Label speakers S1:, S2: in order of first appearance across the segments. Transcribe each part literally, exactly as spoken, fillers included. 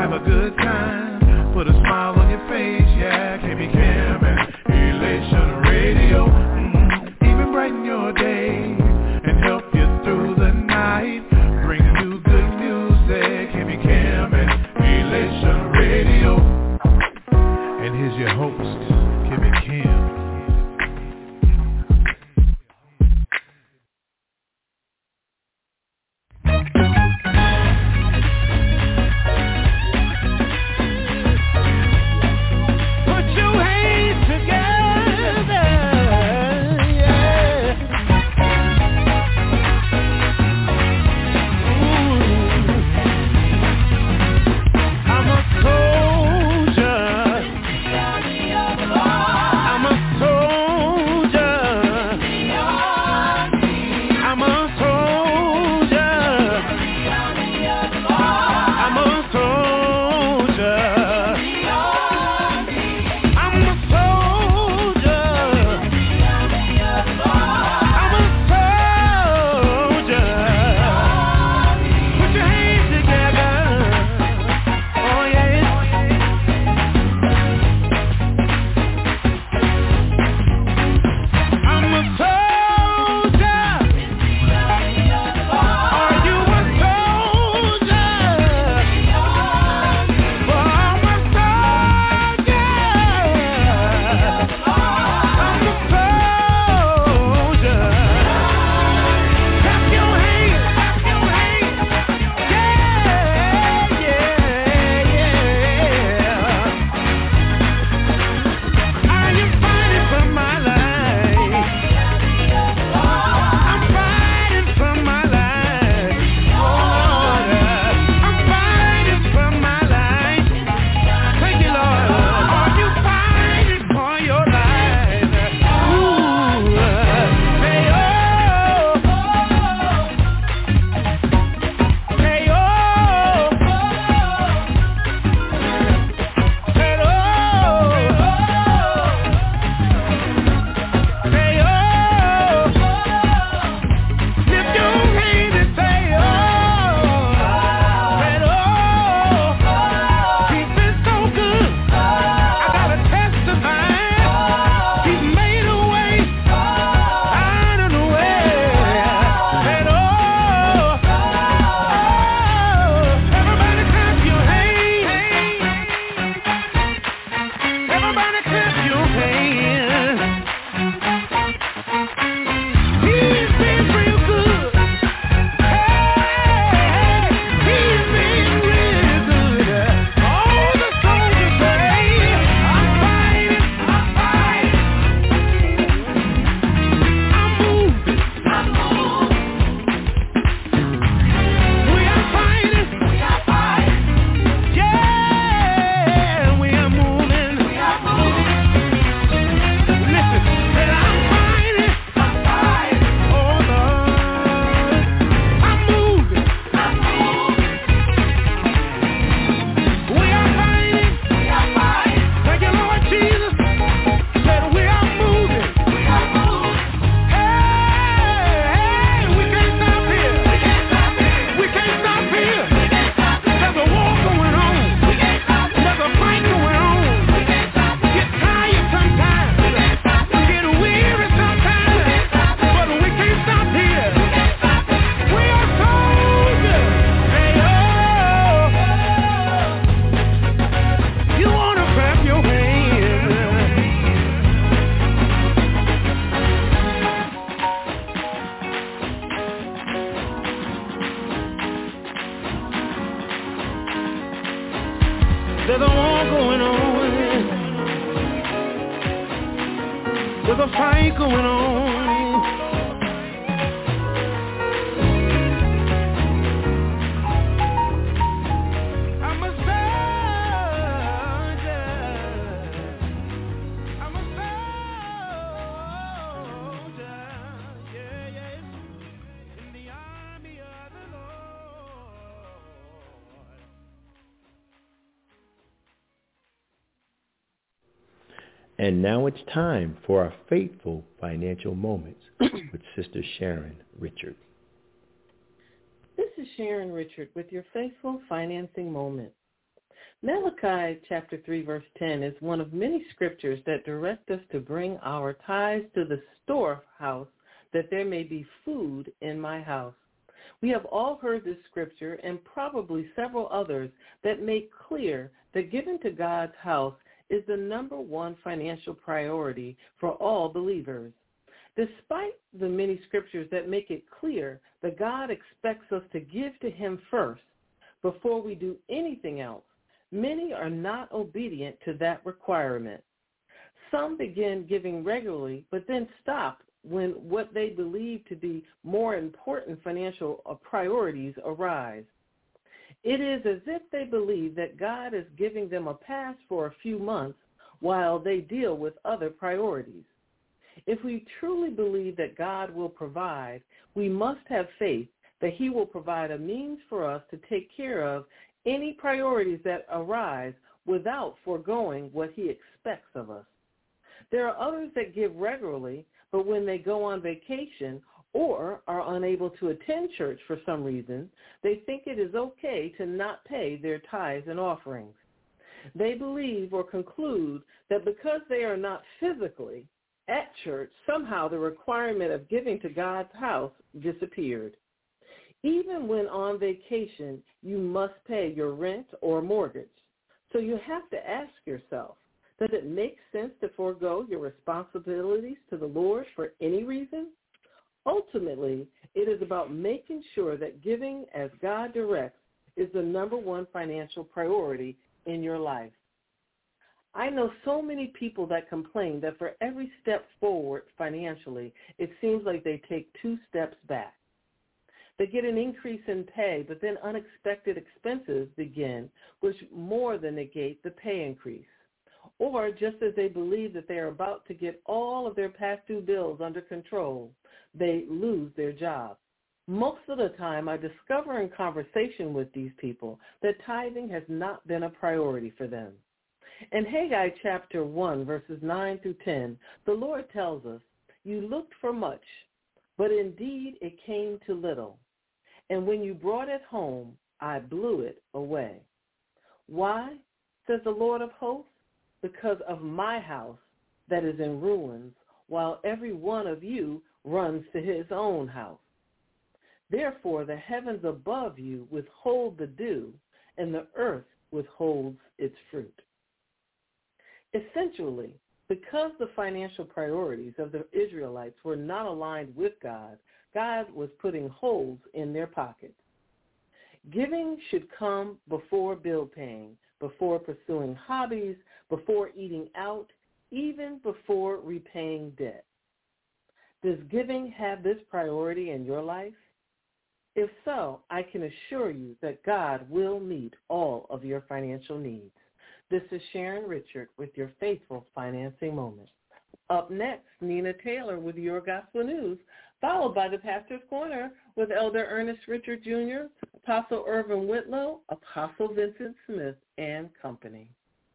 S1: have a good time, put a smile on your face, yeah. K B Cam and Elation Radio, mm-hmm. Even brighten your day and help you through the night. Bring you good music, K B Cam and Elation Radio. And here's your host, K B Cam.
S2: There's a war going on. There's a fight going on. I'm a soldier. I'm a soldier. Yeah, yeah. In the army of the Lord.
S3: And now it's time for our Faithful Financial Moments with Sister Sharon Richard.
S4: This is Sharon Richard with your Faithful Financing Moment. Malachi chapter three verse ten is one of many scriptures that direct us to bring our tithes to the storehouse that there may be food in my house. We have all heard this scripture and probably several others that make clear that giving to God's house is the number one financial priority for all believers. Despite the many scriptures that make it clear that God expects us to give to him first before we do anything else, many are not obedient to that requirement. Some begin giving regularly, but then stop when what they believe to be more important financial priorities arise. It is as if they believe that God is giving them a pass for a few months while they deal with other priorities. If we truly believe that God will provide, we must have faith that he will provide a means for us to take care of any priorities that arise without foregoing what he expects of us. There are others that give regularly, but when they go on vacation or are unable to attend church for some reason, they think it is okay to not pay their tithes and offerings. They believe or conclude that because they are not physically at church, somehow the requirement of giving to God's house disappeared. Even when on vacation, you must pay your rent or mortgage. So you have to ask yourself, does it make sense to forego your responsibilities to the Lord for any reason? Ultimately, it is about making sure that giving as God directs is the number one financial priority in your life. I know so many people that complain that for every step forward financially, it seems like they take two steps back. They get an increase in pay, but then unexpected expenses begin, which more than negate the pay increase. Or just as they believe that they are about to get all of their past due bills under control, they lose their job. Most of the time, I discover in conversation with these people that tithing has not been a priority for them. In Haggai chapter one, verses nine through ten, the Lord tells us, "You looked for much, but indeed it came to little. And when you brought it home, I blew it away." Why, says the Lord of hosts? Because of my house that is in ruins, while every one of you runs to his own house. Therefore the heavens above you withhold the dew, and the earth withholds its fruit. Essentially, because the financial priorities of the Israelites were not aligned with God, God was putting holes in their pockets. Giving should come before bill paying, before pursuing hobbies, before eating out, even before repaying debt. Does giving have this priority in your life? If so, I can assure you that God will meet all of your financial needs. This is Sharon Richard with your Faithful Financing Moment. Up next, Nina Taylor with Your Gospel News, followed by the Pastor's Corner with Elder Ernest Richard Junior, Apostle Irvin Whitlow, Apostle Vincent Smith, and company.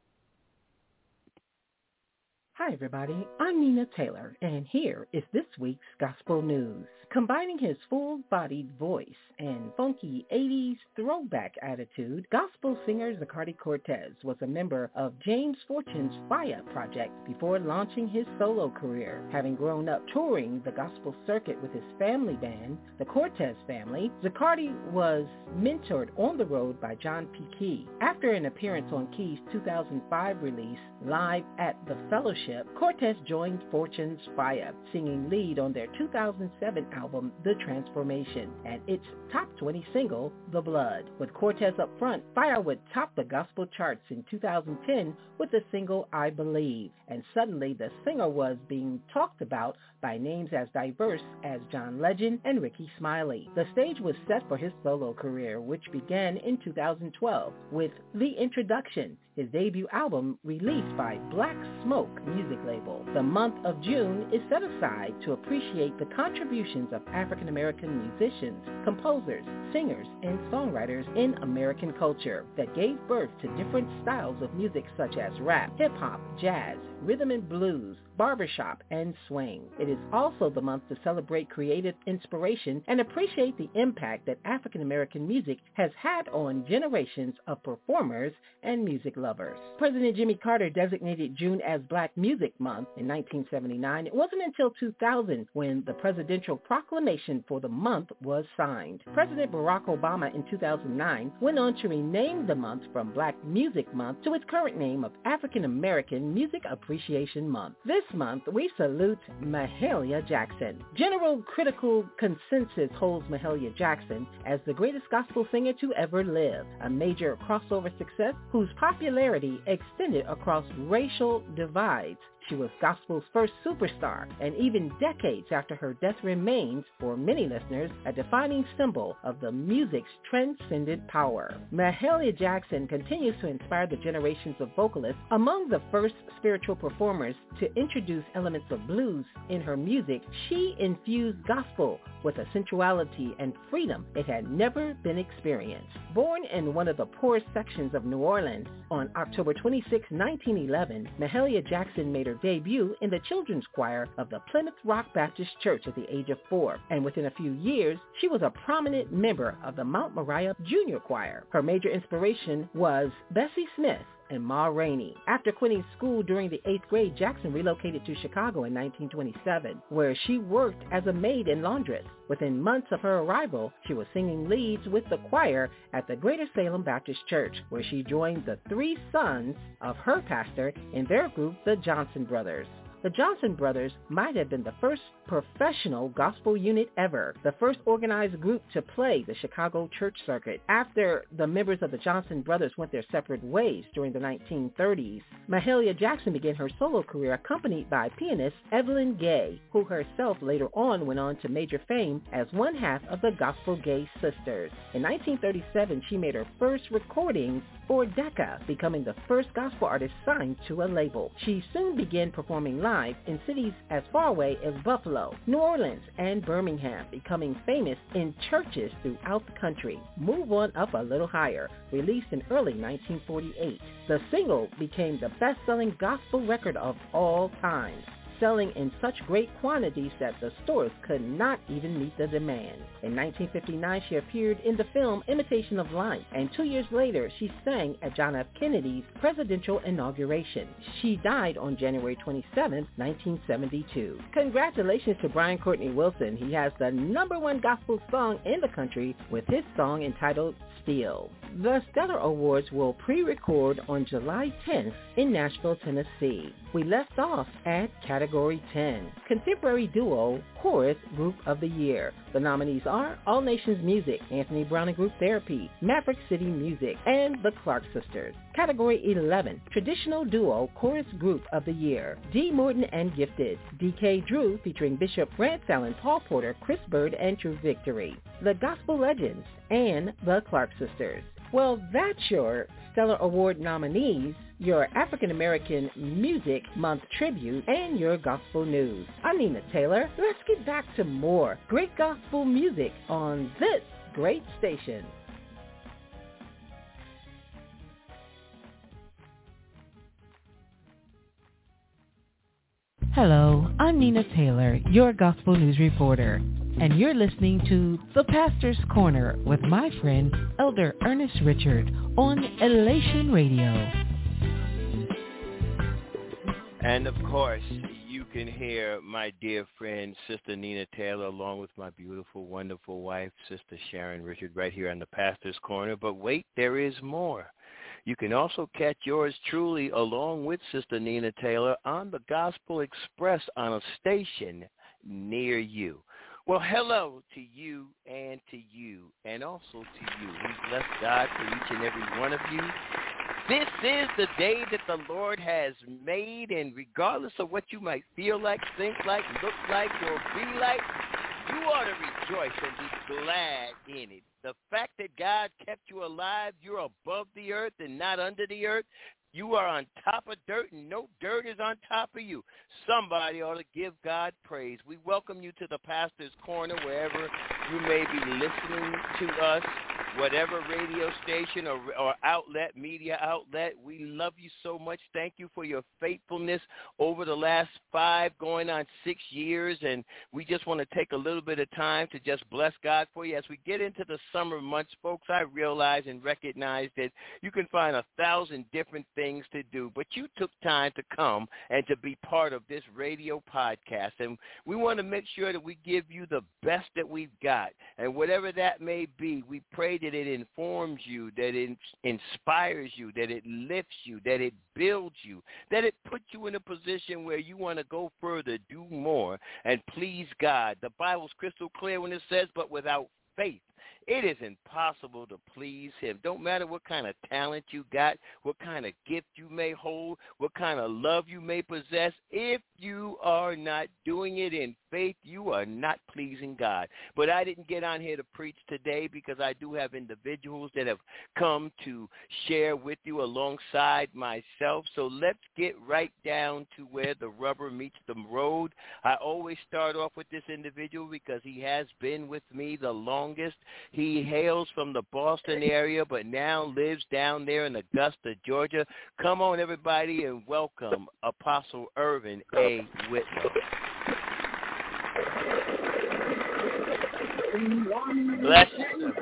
S5: Hi, everybody. I'm Nina Taylor, and here is this week's Gospel News. Combining his full-bodied voice and funky eighties throwback attitude, gospel singer Zacardi Cortez was a member of James Fortune's Fire Project before launching his solo career. Having grown up touring the gospel circuit with his family band, the Cortez Family, Zacardi was mentored on the road by John P. Key. After an appearance on Key's two thousand five release, Live at the Fellowship, Cortez joined Fortune's Fire, singing lead on their two thousand seven album, The Transformation, and its top twenty single, The Blood. With Cortez up front, Fire would top the gospel charts in two thousand ten with the single I Believe, and suddenly the singer was being talked about by names as diverse as John Legend and Ricky Smiley. The stage was set for his solo career, which began in two thousand twelve with The Introduction, his debut album released by Black Smoke music label. The month of June is set aside to appreciate the contributions of African American musicians, composers, singers, and songwriters in American culture that gave birth to different styles of music such as rap, hip-hop, jazz, rhythm and blues, barbershop, and swing. It is also the month to celebrate creative inspiration and appreciate the impact that African American music has had on generations of performers and music lovers. President Jimmy Carter designated June as Black Music Month in nineteen seventy-nine. It wasn't until two thousand when the presidential proclamation for the month was signed. President Barack Obama in two thousand nine went on to rename the month from Black Music Month to its current name of African American Music Appreciation Month. This month, we salute Mahalia Jackson. General critical consensus holds Mahalia Jackson as the greatest gospel singer to ever live, a major crossover success whose popularity extended across racial divides. She was gospel's first superstar, and even decades after her death remains, for many listeners, a defining symbol of the music's transcendent power. Mahalia Jackson continues to inspire the generations of vocalists. Among the first spiritual performers to introduce elements of blues in her music, she infused gospel with a sensuality and freedom it had never been experienced. Born in one of the poorest sections of New Orleans on October twenty-sixth, nineteen eleven, Mahalia Jackson made her debut in the children's choir of the Plymouth Rock Baptist Church at the age of four, and within a few years, she was a prominent member of the Mount Moriah Junior Choir. Her major inspiration was Bessie Smith and Ma Rainey. After quitting school during the eighth grade, Jackson relocated to Chicago in nineteen twenty-seven, where she worked as a maid and laundress. Within months of her arrival, she was singing leads with the choir at the Greater Salem Baptist Church, where she joined the three sons of her pastor in their group, the Johnson Brothers. The Johnson Brothers might have been the first professional gospel unit ever, the first organized group to play the Chicago church circuit. After the members of the Johnson Brothers went their separate ways during the nineteen thirties, Mahalia Jackson began her solo career accompanied by pianist Evelyn Gay, who herself later on went on to major fame as one half of the Gospel Gay Sisters. In nineteen thirty-seven, she made her first recordings for Decca, becoming the first gospel artist signed to a label. She soon began performing live in cities as far away as Buffalo, New Orleans, and Birmingham, becoming famous in churches throughout the country. Move On Up a Little Higher, released in early nineteen forty-eight. The single became the best-selling gospel record of all time, selling in such great quantities that the stores could not even meet the demand. In nineteen fifty-nine, she appeared in the film Imitation of Life, and two years later, she sang at John F. Kennedy's presidential inauguration. She died on January twenty-seventh, nineteen seventy-two. Congratulations to Brian Courtney Wilson. He has the number one gospel song in the country with his song entitled Steel. The Stellar Awards will pre-record on July tenth in Nashville, Tennessee. We left off at Category ten, Contemporary Duo Chorus Group of the Year. The nominees are All Nations Music, Anthony Brown and Group Therapy, Maverick City Music, and the Clark Sisters. Category eleven, Traditional Duo Chorus Group of the Year, D. Morton and Gifted, D K Drew featuring Bishop Rance Allen, Paul Porter, Chris Bird, and True Victory, The Gospel Legends, and the Clark Sisters. Well, that's your Stellar Award nominees, your African American Music Month tribute, and your gospel news. I'm Nina Taylor. Let's get back to more great gospel music on this great station.
S6: Hello, I'm Nina Taylor, your gospel news reporter, and you're listening to The Pastor's Corner with my friend, Elder Ernest Richard, on Elation Radio.
S7: And of course, you can hear my dear friend, Sister Nina Taylor, along with my beautiful, wonderful wife, Sister Sharon Richard, right here on The Pastor's Corner. But wait, there is more. You can also catch yours truly along with Sister Nina Taylor on the Gospel Express on a station near you. Well, hello to you and to you and also to you. We bless God for each and every one of you. This is the day that the Lord has made, and regardless of what you might feel like, think like, look like, or be like, you ought to rejoice and be glad in it. The fact that God kept you alive, you're above the earth and not under the earth. You are on top of dirt and no dirt is on top of you. Somebody ought to give God praise. We welcome you to the Pastor's Corner, wherever you may be listening to us. whatever radio station or, or outlet, media outlet. We love you so much. Thank you for your faithfulness over the last five, going on six years. And we just want to take a little bit of time to just bless God for you. As we get into the summer months, folks, I realize and recognize that you can find a thousand different things to do, but you took time to come and to be part of this radio podcast. And we want to make sure that we give you the best that we've got. And whatever that may be, we pray that it informs you, that it inspires you, that it lifts you, that it builds you, that it puts you in a position where you want to go further, do more, and please God. The Bible's crystal clear when it says, but without faith, it is impossible to please him. Don't matter what kind of talent you got, what kind of gift you may hold, what kind of love you may possess. If you are not doing it in faith, you are not pleasing God. But I didn't get on here to preach today because I do have individuals that have come to share with you alongside myself. So let's get right down to where the rubber meets the road. I always start off with this individual because he has been with me the longest. He hails from the Boston area, but now lives down there in Augusta, Georgia. Come on, everybody, and welcome Apostle Irvin A. Whitlow. Bless you.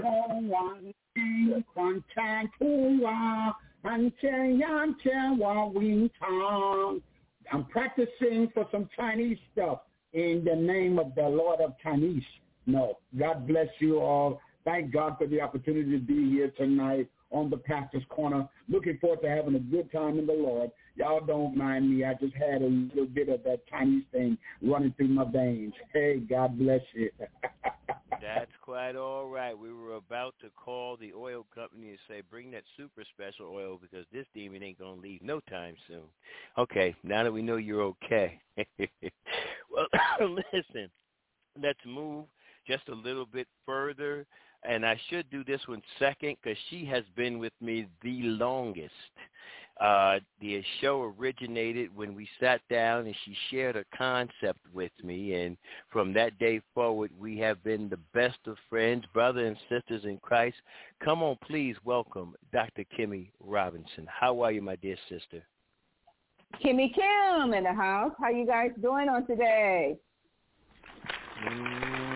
S8: I'm practicing for some Chinese stuff in the name of the Lord of Chinese. No, God bless you all. Thank God for the opportunity to be here tonight on the Pastor's Corner. Looking forward to having a good time in the Lord. Y'all don't mind me. I just had a little bit of that Chinese thing running through my veins. Hey, God bless you.
S7: That's quite all right. We were about to call the oil company and say, bring that super special oil because this demon ain't going to leave no time soon. Okay, now that we know you're okay. Well, listen, let's move just a little bit further. And I should do this one second because she has been with me the longest. Uh, the show originated when we sat down and she shared a concept with me. And from that day forward, we have been the best of friends, brothers and sisters in Christ. Come on, please welcome Doctor Kimmy Robinson. How are you, my dear sister?
S9: Kimmy Kim in the house. How you guys doing on today?
S7: Mm,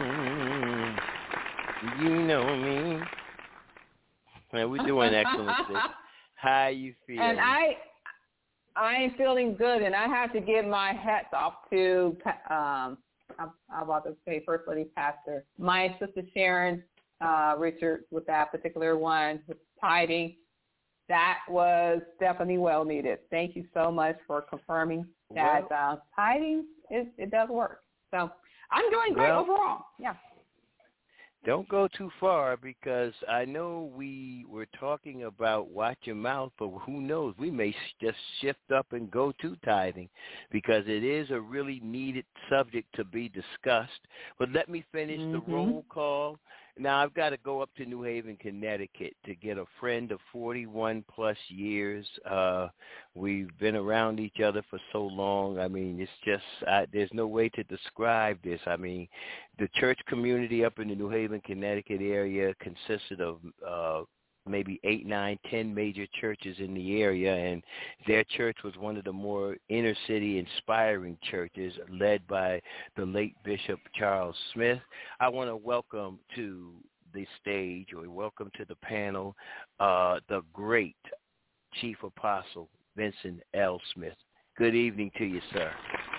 S7: you know me. Man, we're doing excellent. How you feeling?
S9: And I, I am feeling good, and I have to give my hats off to, um, I'm, I'm about to say First Lady Pastor, my sister Sharon uh, Richards with that particular one, with tithing. That was definitely well needed. Thank you so much for confirming that well, uh, tithing is it does work. So I'm doing great well, overall. Yeah.
S7: Don't go too far because I know we were talking about watch your mouth, but who knows? We may just shift up and go to tithing because it is a really needed subject to be discussed. But let me finish mm-hmm. the roll call. Now, I've got to go up to New Haven, Connecticut to get a friend of forty-one plus years. Uh, we've been around each other for so long. I mean, it's just, I, there's no way to describe this. I mean, the church community up in the New Haven, Connecticut area consisted of uh, maybe eight, nine, ten major churches in the area, and their church was one of the more inner city inspiring churches led by the late Bishop Charles Smith. I want to welcome to the stage, or welcome to the panel, uh, the great Chief Apostle Vincent L. Smith. Good evening to you, sir.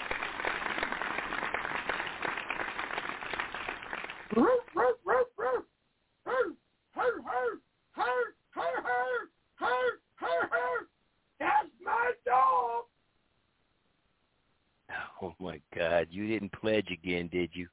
S8: That's my dog.
S7: Oh, my God. You didn't pledge again, did you?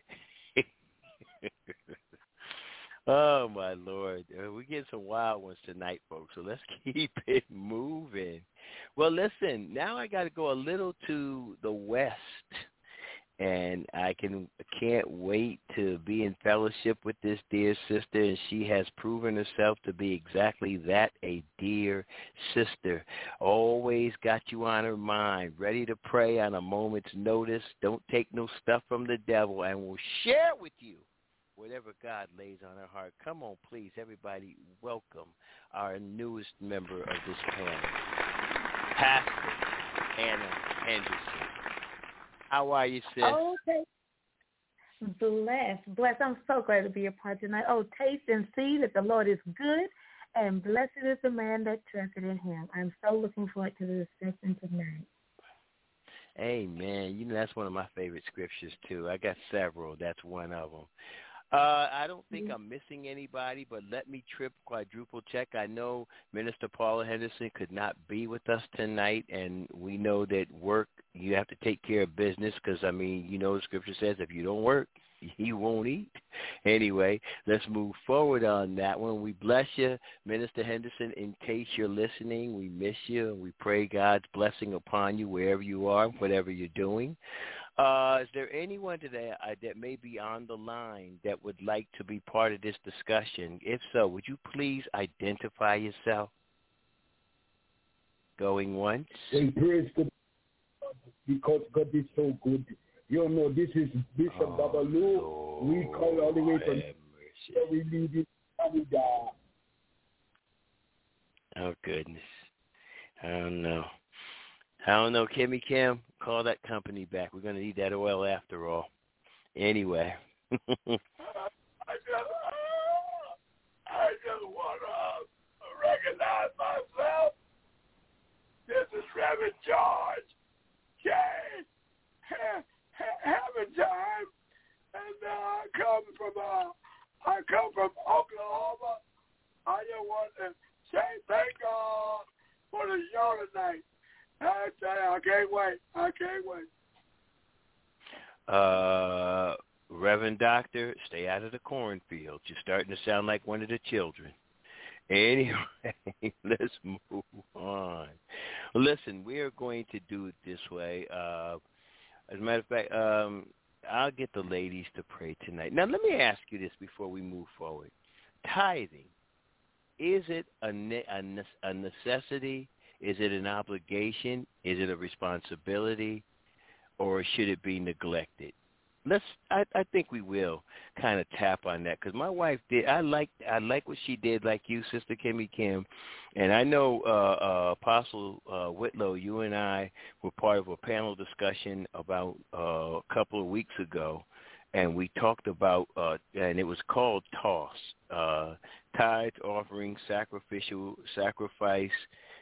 S7: Oh, my Lord. We're getting some wild ones tonight, folks, so let's keep it moving. Well, listen, now I got to go a little to the west. And I can can't wait to be in fellowship with this dear sister, and she has proven herself to be exactly that, a dear sister. Always got you on her mind, ready to pray on a moment's notice. Don't take no stuff from the devil, and will share with you whatever God lays on her heart. Come on, please, everybody, welcome our newest member of this panel, Pastor Anna Henderson. How are you, sis?
S10: Oh, okay. Blessed, blessed. I'm so glad to be a part tonight. Oh, taste and see that the Lord is good, and blessed is the man that trusted in him. I'm so looking forward to the discussion tonight.
S7: Amen. You know, that's one of my favorite scriptures, too. I got several. That's one of them. Uh, I don't think I'm missing anybody, but let me trip quadruple check. I know Minister Paula Henderson could not be with us tonight, and we know that work, you have to take care of business because, I mean, you know the scripture says if you don't work, you won't eat. Anyway, let's move forward on that one. We bless you, Minister Henderson. In case you're listening, we miss you, and we pray God's blessing upon you wherever you are, whatever you're doing. Uh, is there anyone today uh, that may be on the line that would like to be part of this discussion? If so, would you please identify yourself? Going once.
S8: And praise God, because God is so good. You know, this is Bishop oh, Babalu. Lord, we call all the way from where we lead in Canada.
S7: Oh, goodness. I don't know. I don't know, Kimmy Kim, call that company back. We're going to need that oil after all. Anyway.
S11: I just, I just want to recognize myself. This is Reverend George K. Having time, and uh, I come from uh, I come from Oklahoma. I just want to say thank God for the show tonight. I tell you, I can't wait. I can't wait.
S7: Uh, Reverend Doctor, stay out of the cornfield. You're starting to sound like one of the children. Anyway, let's move on. Listen, we are going to do it this way. Uh, as a matter of fact, um, I'll get the ladies to pray tonight. Now, let me ask you this before we move forward. Tithing, is it a, ne- a, ne- a necessity? Is it an obligation? Is it a responsibility? Or should it be neglected? Let's. I, I think we will kind of tap on that because my wife did. I like. I like what she did, like you, Sister Kimmy Kim, and I know uh, uh, Apostle uh, Whitlow. You and I were part of a panel discussion about uh, a couple of weeks ago, and we talked about, uh, and it was called TOSS, uh, tithe, offering, sacrificial sacrifice,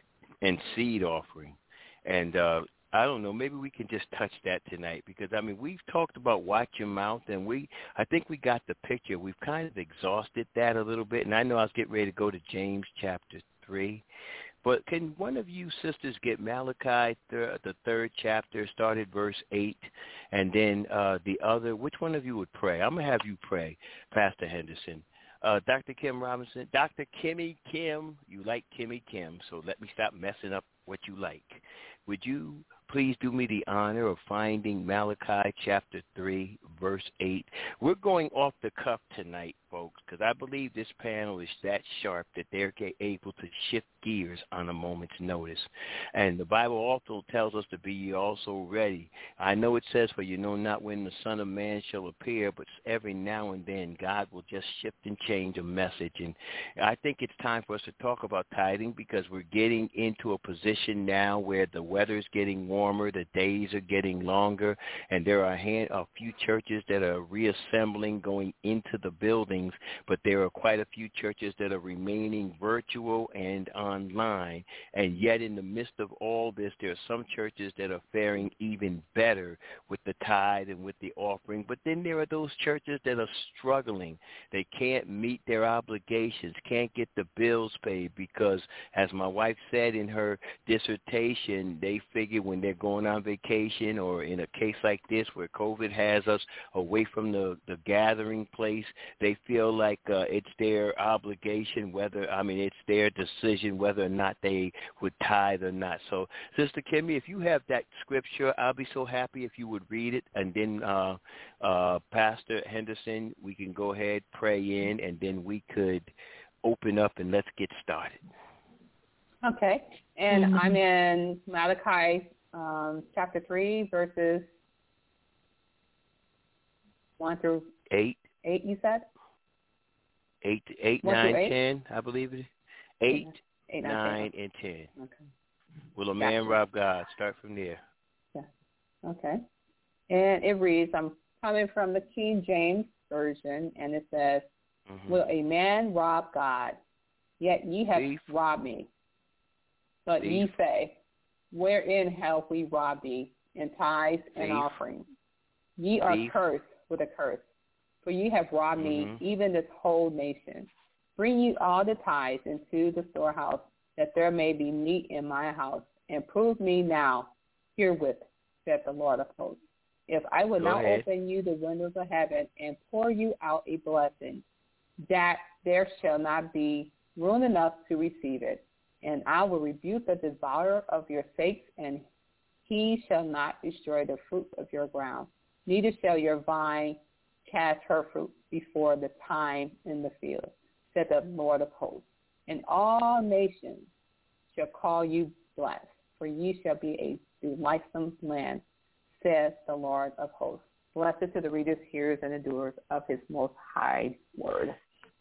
S7: and seed offering, and. Uh, I don't know. Maybe we can just touch that tonight because, I mean, we've talked about watch your mouth, and we I think we got the picture. We've kind of exhausted that a little bit, and I know I was getting ready to go to James chapter three. But can one of you sisters get Malachi, th- the third chapter, started verse eight, and then uh, the other? Which one of you would pray? I'm going to have you pray, Pastor Henderson. Uh, Doctor Kim Robinson, Doctor Kimmy Kim, you like Kimmy Kim, so let me stop messing up what you like. Would you please do me the honor of finding Malachi chapter three, verse eight? We're going off the cuff tonight, folks, because I believe this panel is that sharp that they're able to shift gears on a moment's notice. And the Bible also tells us to be also ready. I know it says, for you know not when the Son of Man shall appear, but every now and then God will just shift and change a message. And I think it's time for us to talk about tithing because we're getting into a position now where the weather's getting warmer, the days are getting longer, and there are a, hand, a few churches that are reassembling, going into the buildings, but there are quite a few churches that are remaining virtual and online. And yet in the midst of all this, there are some churches that are faring even better with the tithe and with the offering. But then there are those churches that are struggling. They can't meet their obligations, can't get the bills paid because, as my wife said in her dissertation, they figure when they're going on vacation or in a case like this where COVID has us away from the, the gathering place, they feel like uh, it's their obligation, whether, I mean, it's their decision whether or not they would tithe or not. So, Sister Kimmy, if you have that scripture, I'll be so happy if you would read it. And then uh, uh, Pastor Henderson, we can go ahead, pray in, and then we could open up and let's get started.
S9: Okay. And
S10: Mm-hmm.
S9: I'm in Malachi um, chapter three, verses one through
S7: eight.
S9: Eight, you said?
S7: Eight, eight,
S9: One
S7: nine,
S9: through eight?
S7: ten, I believe it is. Eight,
S9: eight
S7: nine,
S9: nine, ten.
S7: and ten.
S9: Okay.
S7: Will a man
S9: Gotcha.
S7: rob God? Start from there.
S9: Yeah. Okay. And it reads, I'm coming from the King James Version, and it says, mm-hmm. Will a man rob God? Yet ye have Thief. robbed me. But Thief. ye say, Wherein have we robbed thee? In tithes Thief. and offerings. Ye are Thief. cursed with a curse. For ye have robbed mm-hmm. me, even this whole nation. Bring ye all the tithes into the storehouse, that there may be meat in my house, and prove me now herewith, said the Lord of hosts. If I will
S7: Go
S9: not
S7: ahead.
S9: open you the windows of heaven and pour you out a blessing, that there shall not be room enough to receive it. And I will rebuke the devourer of your sakes, and he shall not destroy the fruit of your ground. Neither shall your vine cast her fruit before the time in the field, said the Lord of hosts. And all nations shall call you blessed, for ye shall be a delightsome land, says the Lord of hosts. Blessed to the readers, hearers, and doers of his most high word.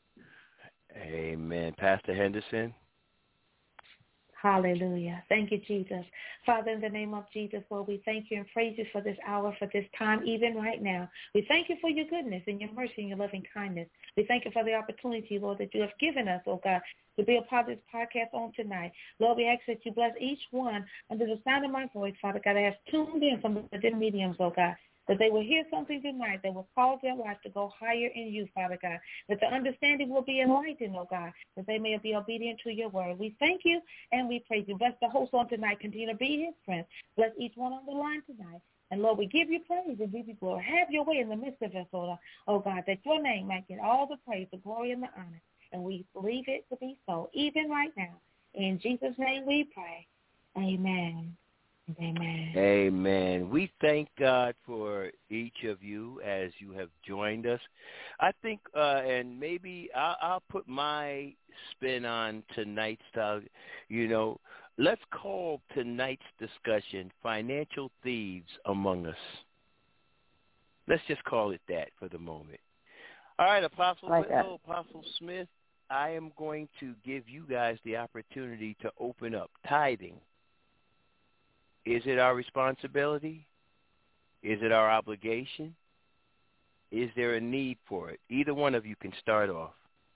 S7: Amen. Pastor Henderson.
S10: Hallelujah. Thank you, Jesus. Father, in the name of Jesus, Lord, we thank you and praise you for this hour, for this time, even right now. We thank you for your goodness and your mercy and your loving kindness. We thank you for the opportunity, Lord, that you have given us, oh God, to be a part of this podcast on tonight. Lord, we ask that you bless each one under the sound of my voice, Father God, that has tuned in from the different mediums, oh God, that they will hear something tonight that will cause their life to go higher in you, Father God, that the understanding will be enlightened, oh God, that they may be obedient to your word. We thank you and we praise you. Bless the host on tonight. Continue to be his friend. Bless each one on the line tonight. And, Lord, we give you praise and give you glory. Have your way in the midst of us, Lord, oh God, that your name might get all the praise, the glory, and the honor. And we believe it to be so, even right now. In Jesus' name we pray. Amen. Amen.
S7: Amen. We thank God for each of you as you have joined us. I think, uh, and maybe I'll, I'll put my spin on tonight's style. You know, let's call tonight's discussion Financial Thieves Among Us. Let's just call it that for the moment. All right, Apostle
S9: like
S7: Whitlow, Apostle Smith, I am going to give you guys the opportunity to open up. Tithing. Is it our responsibility? Is it our obligation? Is there a need for it? Either one of you can start off.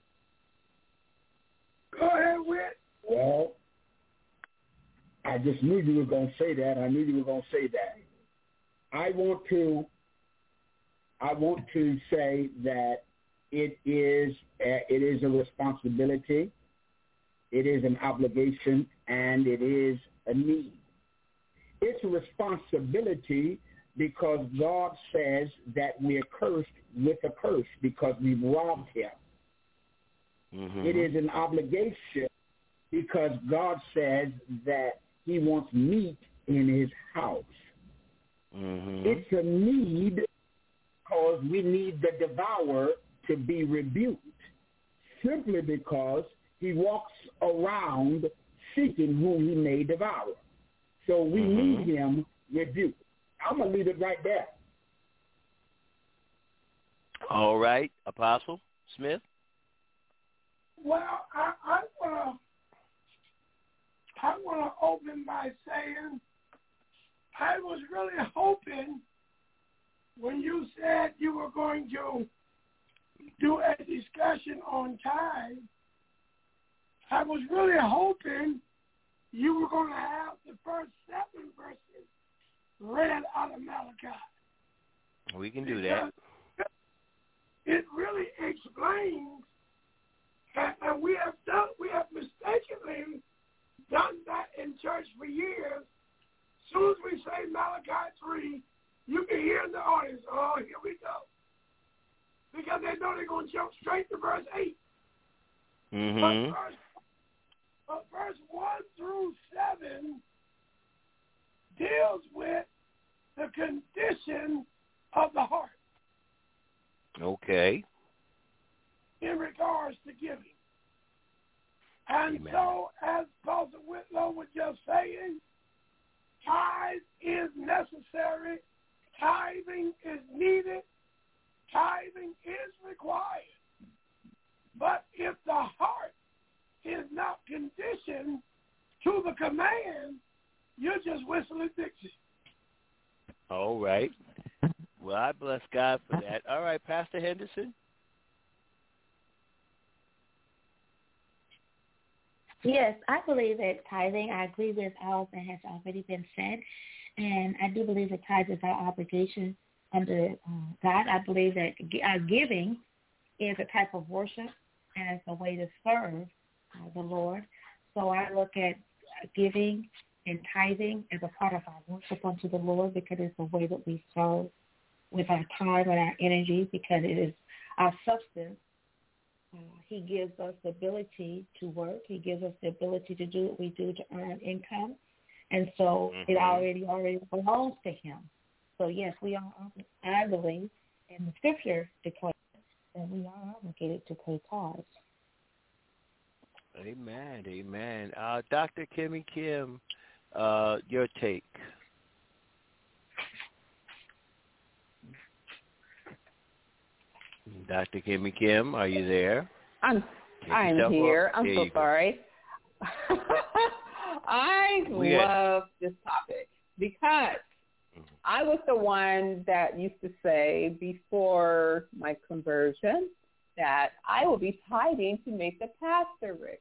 S11: Go ahead, Whit.
S8: Well, I just knew you were going to say that. I knew you were going to say that. I want to, I want to say that it is, a, it is a responsibility, it is an obligation, and it is a need. It's a responsibility because God says that we're cursed with a curse because we've robbed him. Mm-hmm. It is an obligation because God says that he wants meat in his house. Mm-hmm. It's a need because we need the devourer to be rebuked simply because he walks around seeking whom he may devour. So we mm-hmm. need him rebuked. I'm going to leave it right there.
S7: All right. Apostle Smith?
S11: Well, I, I want to I want to open by saying I was really hoping when you said you were going to do a discussion on tithe, I was really hoping you were going to have the first seven verses read out of Malachi.
S7: We can do that.
S11: It really explains, and, and we have done, we have mistakenly done that in church for years. As soon as we say Malachi three, you can hear in the audience, oh, here we go. Because they know they're going to jump straight to verse eight.
S7: Mm-hmm.
S11: But verse But verse one through seven deals with the condition of the heart.
S7: Okay.
S11: In regards to giving. And
S7: Amen.
S11: So, as Pastor Whitlow was just saying, tithe is necessary, tithing is needed, tithing is required. But whistling Dixie.
S7: All right. Well, I bless God for that. All right, Pastor Henderson.
S10: Yes, I believe that tithing, I agree with all that has already been said, and I do believe that tithe is our obligation under uh, God. I believe that our giving is a type of worship and it's a way to serve uh, the Lord. So I look at giving and tithing as a part of our worship unto the Lord because it's a way that we serve with our time and our energy because it is our substance. Uh, he gives us the ability to work. He gives us the ability to do what we do to earn income. And so mm-hmm. it already already belongs to him. So, yes, we are, I believe, and the scripture declares that we are obligated to pay tithes.
S7: Amen, amen. Uh, Doctor Kimmy Kim, uh, your take. Doctor Kimmy Kim, are you there?
S9: I'm I'm here. Up. I'm
S7: there
S9: so sorry. I
S7: we
S9: love had... this topic because mm-hmm. I was the one that used to say before my conversion that I will be tithing to make the pastor rich.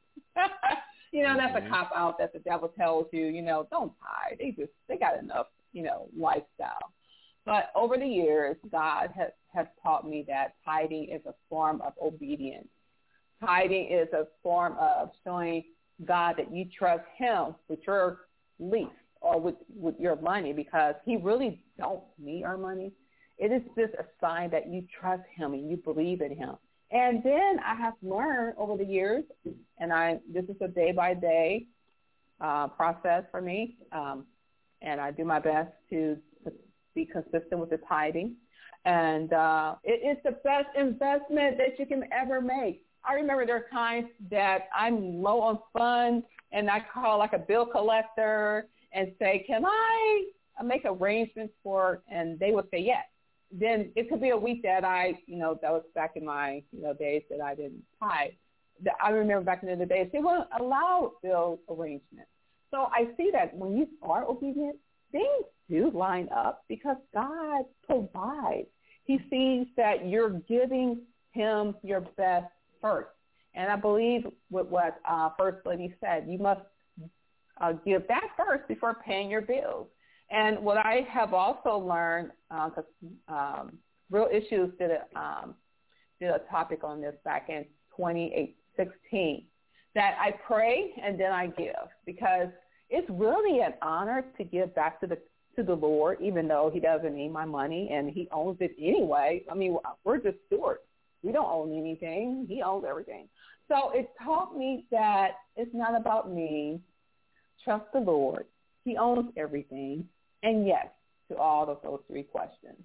S9: you know, mm-hmm. that's a cop out that the devil tells you, you know, don't tithe. They just they got enough, you know, lifestyle. But over the years, God has, has taught me that tithing is a form of obedience. Tithing is a form of showing God that you trust him with your lease or with, with your money because he really don't need our money. It is just a sign that you trust him and you believe in him. And then I have learned over the years, and I this is a day-by-day uh, process for me, um, and I do my best to be consistent with the tithing. And uh, it is the best investment that you can ever make. I remember there are times that I'm low on funds and I call like a bill collector and say, can I make arrangements for, and they would say yes. Then it could be a week that I, you know, that was back in my, you know, days that I didn't tithe. I remember back in the days, they wouldn't allow bill arrangements. So I see that when you are obedient, things do line up because God provides. He sees that you're giving him your best first. And I believe with what uh, First Lady said, you must uh, give that first before paying your bills. And what I have also learned, because uh, um, Real Issues did a, um, did a topic on this back in twenty sixteen, that I pray and then I give because it's really an honor to give back to the to the Lord, even though he doesn't need my money and he owns it anyway. I mean, we're just stewards. We don't own anything. He owns everything. So it taught me that it's not about me. Trust the Lord. He owns everything. And yes, to all of those three questions.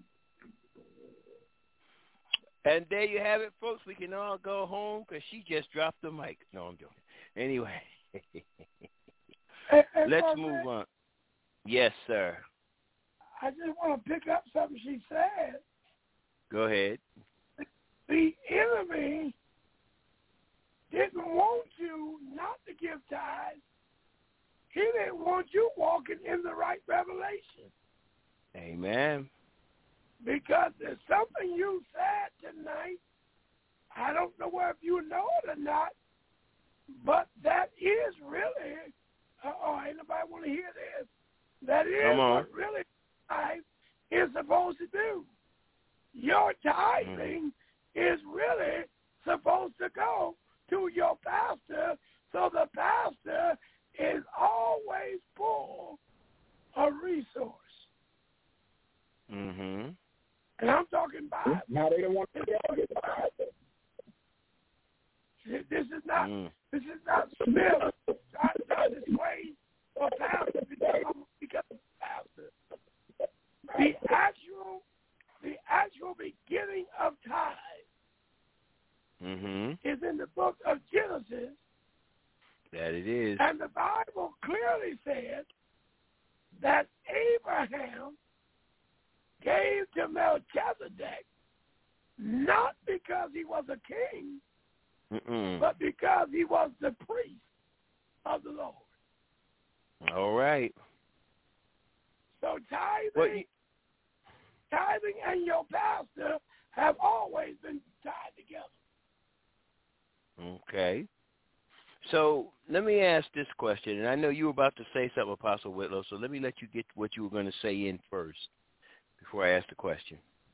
S7: And there you have it, folks. We can all go home because she just dropped the mic. No, I'm joking. Anyway,
S11: hey, hey,
S7: let's
S11: Father,
S7: move on. Yes, sir.
S11: I just want to pick up something she said.
S7: Go ahead.
S11: The enemy didn't want you not to give tithes. He didn't want you walking in the right revelation.
S7: Amen.
S11: Because there's something you said tonight. I don't know whether you know it or not, but that is really, oh, ain't nobody want to hear this. That is what really tithe is supposed to do. Your tithing mm-hmm. is really supposed to go to your pastor, so the pastor is always full of resource.
S7: Mm-hmm.
S11: And I'm talking about
S8: now they don't want to get
S11: this is not
S7: mm.
S11: this is not Smith trying to try this way for pastor because of pastor. The actual the actual beginning of tithe
S7: mm-hmm.
S11: is in the book of Genesis.
S7: That it is.
S11: And the Bible clearly says that Abraham gave to Melchizedek not because he was a king,
S7: Mm-mm.
S11: but because he was the priest of the Lord.
S7: All right.
S11: So tithing,
S7: well, you,
S11: tithing and your pastor have always been tied together.
S7: Okay. So let me ask this question, and I know you were about to say something, Apostle Whitlow, so let me let you get what you were going to say in first before I ask the question.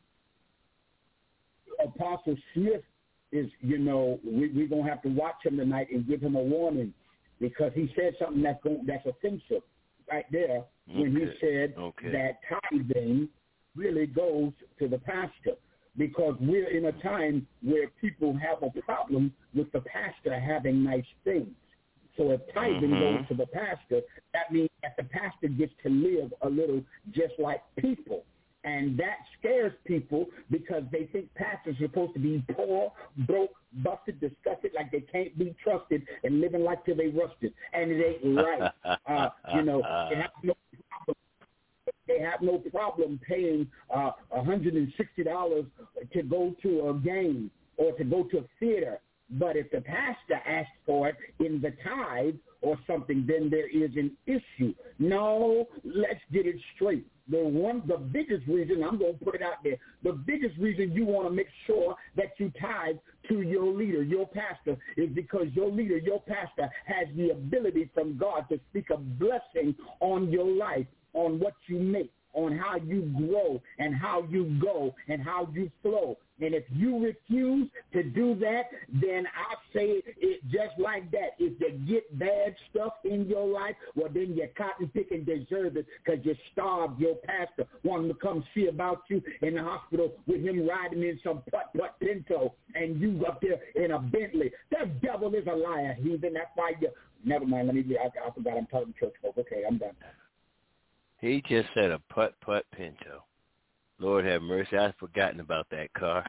S8: Apostle Smith is, you know, we, we're going to have to watch him tonight and give him a warning because he said something that's, going, that's offensive right there when
S7: okay.
S8: he said
S7: okay.
S8: that tithing really goes to the pastor. Because we're in a time where people have a problem with the pastor having nice things. So if tithing
S7: mm-hmm.
S8: goes to the pastor, that means that the pastor gets to live a little just like people. And that scares people because they think pastors are supposed to be poor, broke, busted, disgusted, like they can't be trusted and living like till they rusted. And it ain't right. uh, you know, they have no problem. They have no problem paying uh, one hundred sixty dollars to go to a game or to go to a theater. But if the pastor asks for it in the tithe or something, then there is an issue. No, let's get it straight. The one, the biggest reason, I'm going to put it out there, the biggest reason you want to make sure that you tithe to your leader, your pastor, is because your leader, your pastor, has the ability from God to speak a blessing on your life, on what you make, on how you grow and how you go and how you flow. And if you refuse to do that, then I say it just like that. If you get bad stuff in your life, well, then you cotton pick and deserve it because you starved your pastor, wanting to come see about you in the hospital with him riding in some putt-putt Pinto and you up there in a Bentley. That devil is a liar, heathen. That's why you – never mind. Let me – I forgot I'm talking to church folk. Okay, I'm done.
S7: He just said a putt-putt Pinto. Lord have mercy. I've forgotten about that car.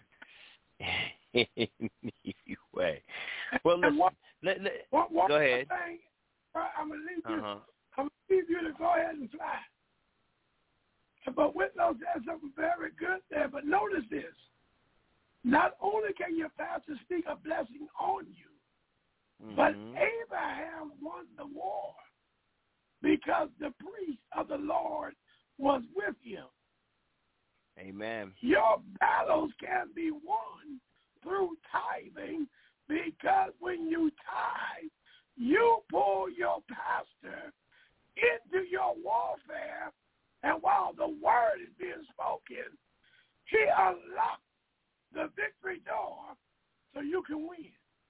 S7: Anyway. Well, listen,
S11: what,
S7: let, let,
S11: what, what
S7: go ahead.
S11: Thing, I'm going to leave you.
S7: Uh-huh.
S11: I'm going to leave you to go ahead and fly. But Whitlow said something very good there. But notice this. Not only can your pastor speak a blessing on you, mm-hmm. but Abraham won the war because the priest of the Lord was with him.
S7: Amen.
S11: Your battles can be won through tithing because when you tithe, you pull your pastor into your warfare, and while the word is being spoken, he unlocks the victory door so you can win.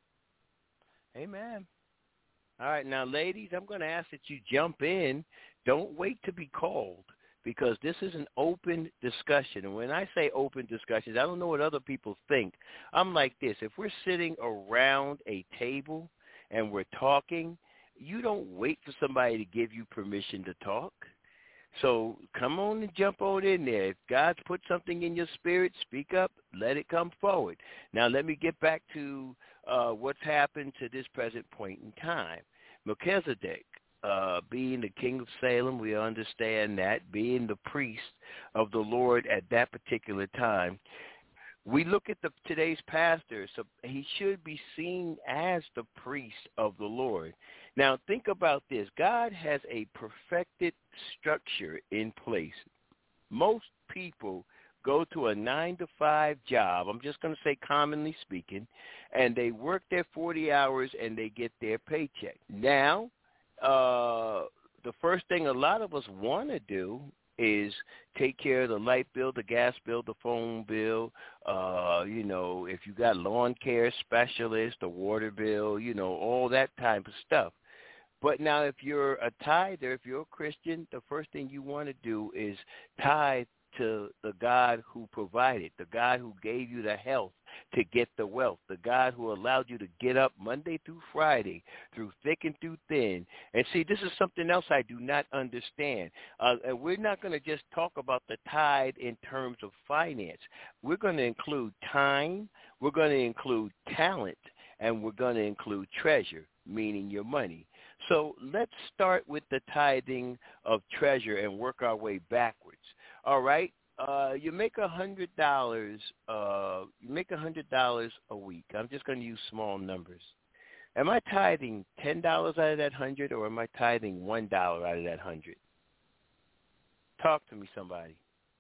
S7: Amen. All right, now, ladies, I'm going to ask that you jump in. Don't wait to be called because this is an open discussion. And when I say open discussions, I don't know what other people think. I'm like this. If we're sitting around a table and we're talking, you don't wait for somebody to give you permission to talk. So come on and jump on in there. If God's put something in your spirit, speak up, let it come forward. Now let me get back to uh, what's happened to this present point in time. Melchizedek, uh, being the king of Salem, we understand that, being the priest of the Lord at that particular time. We look at the today's pastor, so he should be seen as the priest of the Lord. Now, think about this. God has a perfected structure in place. Most people go to a nine to five job, I'm just going to say commonly speaking, and they work their forty hours and they get their paycheck. Now, uh, the first thing a lot of us want to do is take care of the light bill, the gas bill, the phone bill, uh, you know, if you got lawn care specialist, the water bill, you know, all that type of stuff. But now if you're a tither, if you're a Christian, the first thing you want to do is tithe to the God who provided, the God who gave you the health to get the wealth, the God who allowed you to get up Monday through Friday, through thick and through thin. And see, this is something else I do not understand. Uh, and we're not going to just talk about the tithe in terms of finance. We're going to include time, we're going to include talent, and we're going to include treasure, meaning your money. So let's start with the tithing of treasure and work our way backwards. All right, uh, you make a hundred dollars. Uh, you make a hundred dollars a week. I'm just going to use small numbers. Am I tithing ten dollars out of that hundred, or am I tithing one dollar out of that hundred? Talk to me, somebody.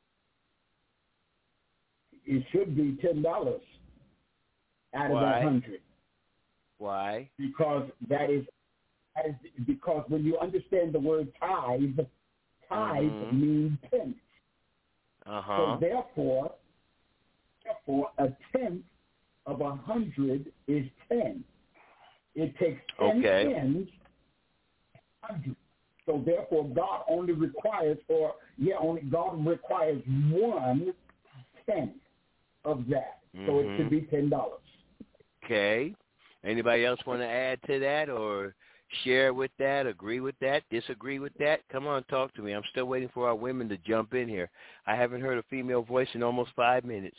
S8: It should be ten dollars out of
S7: Why?
S8: that hundred.
S7: Why?
S8: Because that is, that is because when you understand the word tithe, tithe
S7: mm-hmm.
S8: means tenth.
S7: Uh-huh.
S8: So therefore, therefore, a tenth of a hundred is ten. It takes ten
S7: okay.
S8: tens, hundred. So therefore, God only requires, or yeah, only God requires one tenth of that.
S7: Mm-hmm.
S8: So it should be ten dollars.
S7: Okay. Anybody else want to add to that or share with that, agree with that, disagree with that? Come on, talk to me. I'm still waiting for our women to jump in here. I haven't heard a female voice in almost five minutes.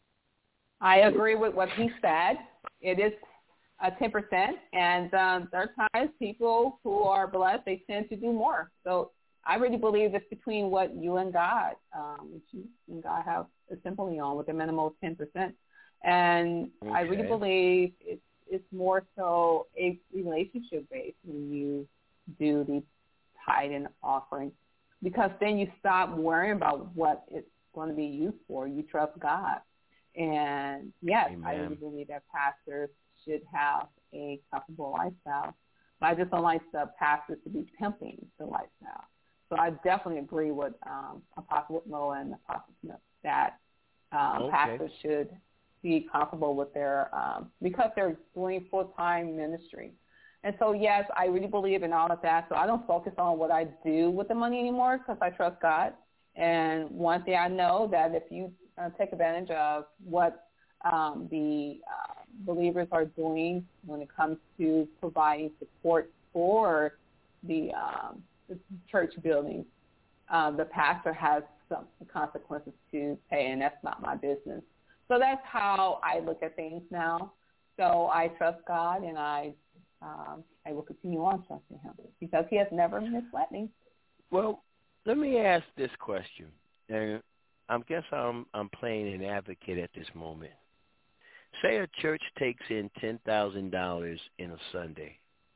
S9: I agree with what he said. It is a ten percent, and um, there are times people who are blessed, they tend to do more. So I really believe it's between what you and God, um, which you and God have a symphony on with a minimum of ten percent. And
S7: okay.
S9: I really believe it's, it's more so a relationship-based when you do the tithe and offering, because then you stop worrying about what it's going to be used for. You trust God. And, yes,
S7: Amen.
S9: I really believe that pastors should have a comfortable lifestyle. But I just don't like the pastors to be pimping the lifestyle. So I definitely agree with um, Apostle Whitmore and Apostle Smith that um,
S7: okay.
S9: pastors should be comfortable with their, um, because they're doing full-time ministry. And so, yes, I really believe in all of that. So I don't focus on what I do with the money anymore because I trust God. And one thing I know that if you uh, take advantage of what um, the uh, believers are doing when it comes to providing support for the, um, the church buildings, uh, the pastor has some consequences to pay, and that's not my business. So that's how I look at things now. So I trust God, and I um, I will continue on trusting him because he has never misled me.
S7: Well, let me ask this question, and I guess I'm I'm playing an advocate at this moment. Say a church takes in ten thousand dollars in a Sunday.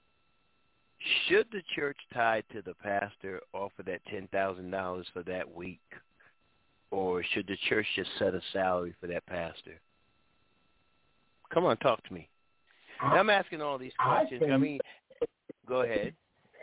S7: Should the church tithe to the pastor offer that ten thousand dollars for that week? Or should the church just set a salary for that pastor? Come on, talk to me. Now, I'm asking all these questions. I, think, I mean, go ahead.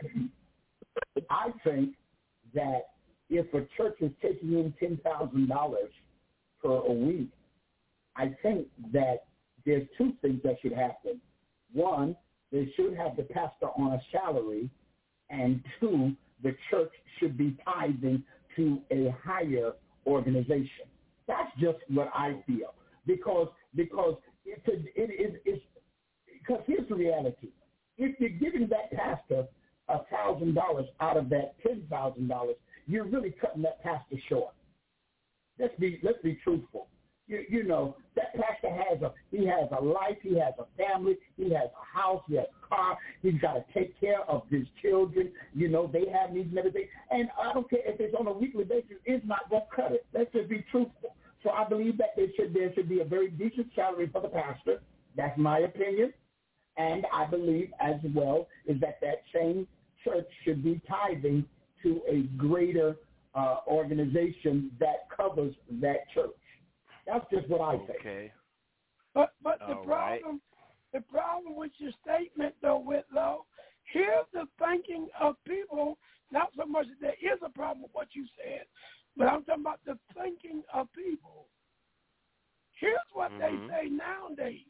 S8: I think that if a church is taking in ten thousand dollars for a week, I think that there's two things that should happen. One, they should have the pastor on a salary, and two, the church should be tithing to a higher organization. That's just what I feel, because because it's a, it is it's because here's the reality: if you're giving that pastor a thousand dollars out of that ten thousand dollars, you're really cutting that pastor short. Let's be let's be truthful. You, you know, that pastor has a he has a life, he has a family, he has a house, he has a car, he's got to take care of his children. You know, they have needs and everything. And I don't care if it's on a weekly basis, it's not going to cut it. Let's just be truthful. So I believe that there should there should be a very decent salary for the pastor. That's my opinion. And I believe as well is that that same church should be tithing to a greater uh, organization that covers that church. That's just what I think.
S7: Okay.
S11: But but the
S7: All
S11: problem
S7: right.
S11: the problem with your statement though, Whitlow, here's the thinking of people, not so much that there is a problem with what you said, but I'm talking about the thinking of people. Here's what
S7: mm-hmm.
S11: they say nowadays.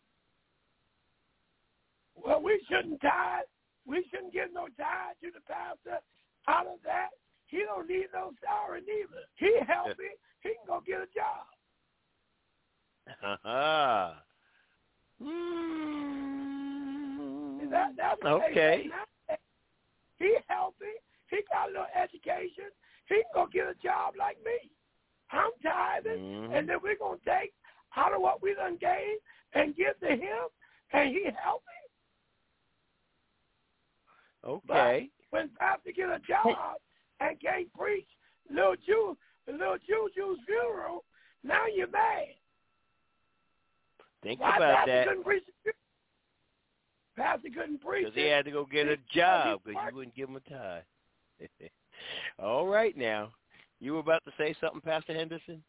S11: Well, we shouldn't tithe. We shouldn't give no tithe to the pastor. Out of that, he don't need no salary neither. He healthy. He can go get a job.
S7: Uh-huh.
S11: Mm. That, that's what
S7: okay.
S11: They say. He healthy. He got a little education. He can go get a job like me. I'm tithing,
S7: mm.
S11: and then we're going to take out of what we done gained and give to him, and he healthy.
S7: Okay.
S11: But when pastor get a job and can't preach little Jew, little Jew Jew's funeral, now you're mad.
S7: Think
S11: Why
S7: about
S11: pastor
S7: that.
S11: Couldn't preach the pastor couldn't preach
S7: because he had to go get a job because you wouldn't give him a tie. All right now. You were about to say something, Pastor Henderson?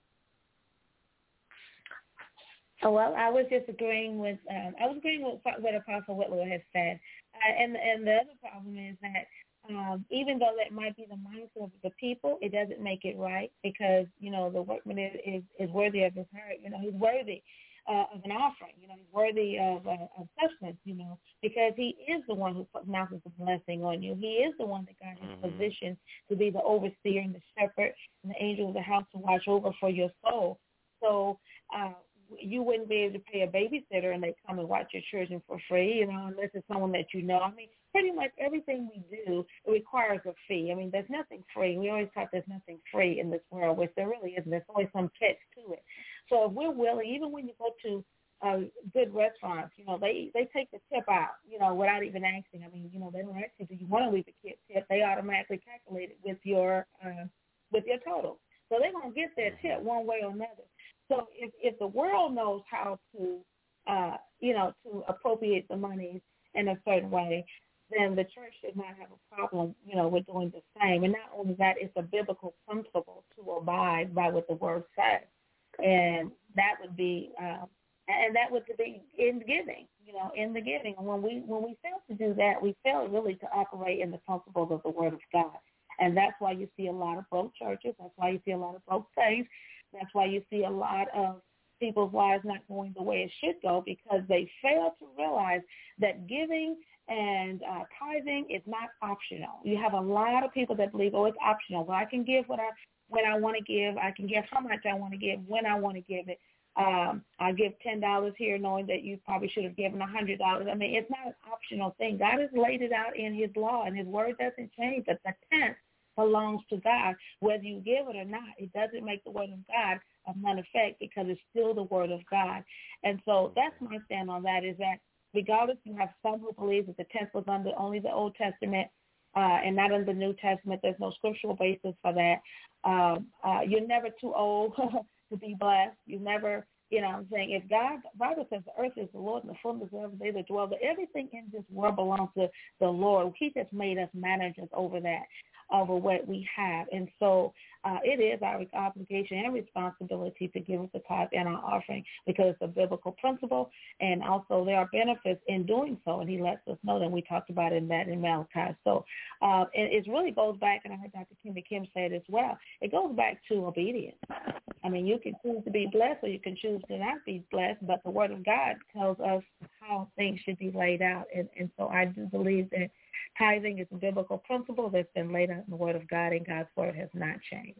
S10: Oh, well, I was just agreeing with um, I was agreeing with what Apostle Whitlow has said, uh, and and the other problem is that um, even though that might be the mindset of the people, it doesn't make it right because you know the workman is is, is worthy of his hurt. You know, he's worthy uh, of an offering. You know, he's worthy of uh, of substance. You know, because he is the one who pronounces the blessing on you. He is the one that got his mm-hmm. position to be the overseer and the shepherd and the angel of the house to watch over for your soul. So. Uh, You wouldn't be able to pay a babysitter and they come and watch your children for free, you know, unless it's someone that you know. I mean, pretty much everything we do requires a fee. I mean, there's nothing free. We always thought there's nothing free in this world, which there really isn't. There's always some catch to it. So if we're willing, even when you go to uh, good restaurants, you know, they they take the tip out, you know, without even asking. I mean, you know, they don't ask you, do you want to leave a kid tip? They automatically calculate it with your uh, with your total. So they're going to get their tip one way or another. So if, if the world knows how to, uh, you know, to appropriate the money in a certain way, then the church should not have a problem, you know, with doing the same. And not only that, it's a biblical principle to abide by what the word says. And that would be, um, and that would be in giving, you know, in the giving. And when we when we fail to do that, we fail really to operate in the principles of the word of God. And that's why you see a lot of broke churches. That's why you see a lot of broke saints. That's why you see a lot of people's lives not going the way it should go because they fail to realize that giving and uh, tithing is not optional. You have a lot of people that believe, oh, it's optional. Well, I can give what I when I want to give. I can give how much I want to give when I want to give it. Um, I give ten dollars here knowing that you probably should have given one hundred dollars. I mean, it's not an optional thing. God has laid it out in his law, and his word doesn't change. But the tenth belongs to God. Whether you give it or not, it doesn't make the word of God of none effect because it's still the word of God. And so that's my stand on that is that regardless, you have some who believe that the tenth was under only the Old Testament uh, and not in the New Testament. There's no scriptural basis for that. Um, uh, you're never too old to be blessed. You never, you know what I'm saying, if God, the Bible says the earth is the Lord and the fullness of they that dwell there. Everything in this world belongs to the Lord. He just made us managers over that. Over what we have. And so uh, it is our obligation and responsibility to give us the tithe and our offering because it's a biblical principle. And also there are benefits in doing so. And he lets us know that we talked about in that in Malachi. So uh, it, it really goes back, and I heard Doctor Kimmy Kim say it as well, it goes back to obedience. I mean, you can choose to be blessed or you can choose to not be blessed, but the word of God tells us how things should be laid out. And, and so I do believe that tithing is a biblical principle that's been laid out in the Word of God, and God's Word has not changed.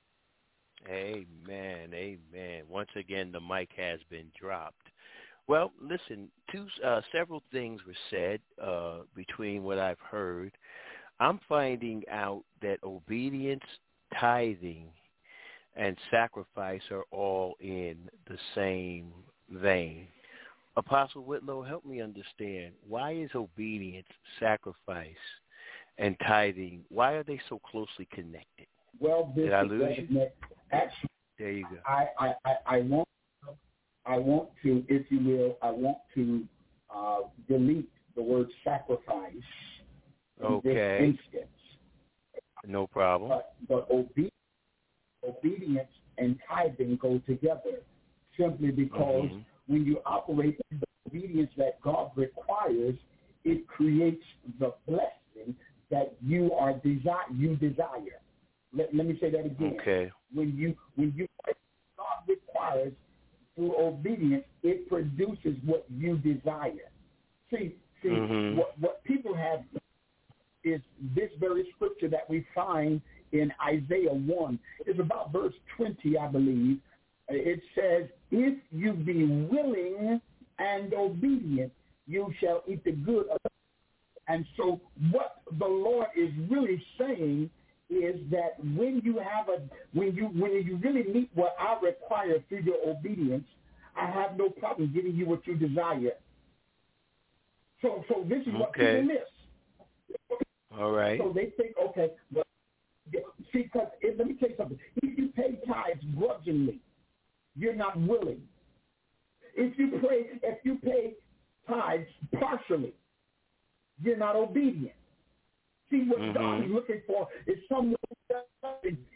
S7: Amen, amen. Once again, the mic has been dropped. Well, listen, two, uh, several things were said uh, between what I've heard. I'm finding out that obedience, tithing, and sacrifice are all in the same vein. Apostle Whitlow, help me understand, why is obedience, sacrifice, and tithing, why are they so closely connected?
S8: Well, this
S7: Did I lose you?
S8: Actually,
S7: there you go.
S8: I, I, I, I, want, I want to, if you will, I want to uh, delete the word sacrifice in
S7: okay.
S8: this instance.
S7: No problem.
S8: But, but obe- obedience and tithing go together simply because mm-hmm. when you operate in the obedience that God requires, it creates the blessing that you are desire. You desire. Let, let me say that again.
S7: Okay.
S8: When you when you God requires through obedience, it produces what you desire. See, see
S7: mm-hmm.
S8: what what people have is this very scripture that we find in Isaiah one. It's about verse twenty, I believe. It says, if you be willing and obedient, you shall eat the good of it. And so what the Lord is really saying is that when you have a, when you, when you really meet what I require through your obedience, I have no problem giving you what you desire. So, so this is what
S7: okay.
S8: people miss.
S7: All right.
S8: So they think, okay, well, see, because let me tell you something. If you pay tithes grudgingly, you're not willing. If you pray, if you pay tithes partially, you're not obedient. See, what
S7: mm-hmm.
S8: God is looking for is someone in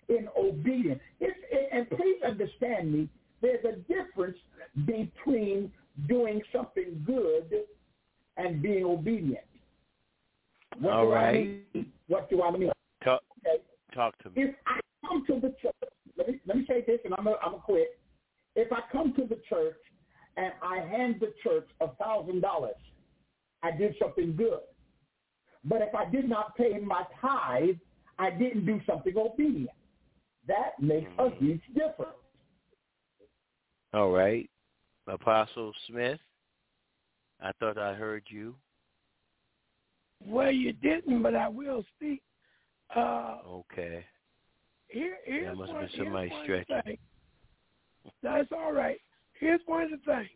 S8: obedient. It's, and please understand me, there's a difference between doing something good and being obedient. What
S7: All
S8: do
S7: right.
S8: I mean? What do I mean?
S7: Talk,
S8: okay.
S7: talk to me.
S8: If I come to the church, let me, let me say this, and I'm going to quit. If I come to the church and I hand the church a thousand dollars, I did something good. But if I did not pay my tithe, I didn't do something obedient. That makes mm-hmm. a huge difference.
S7: All right. Apostle Smith, I thought I heard you.
S11: Well, you didn't, but I will speak. Uh,
S7: okay.
S11: Here, here's
S7: that must
S11: one,
S7: have been somebody stretching.
S11: Thing. That's all right. Here's one of the things.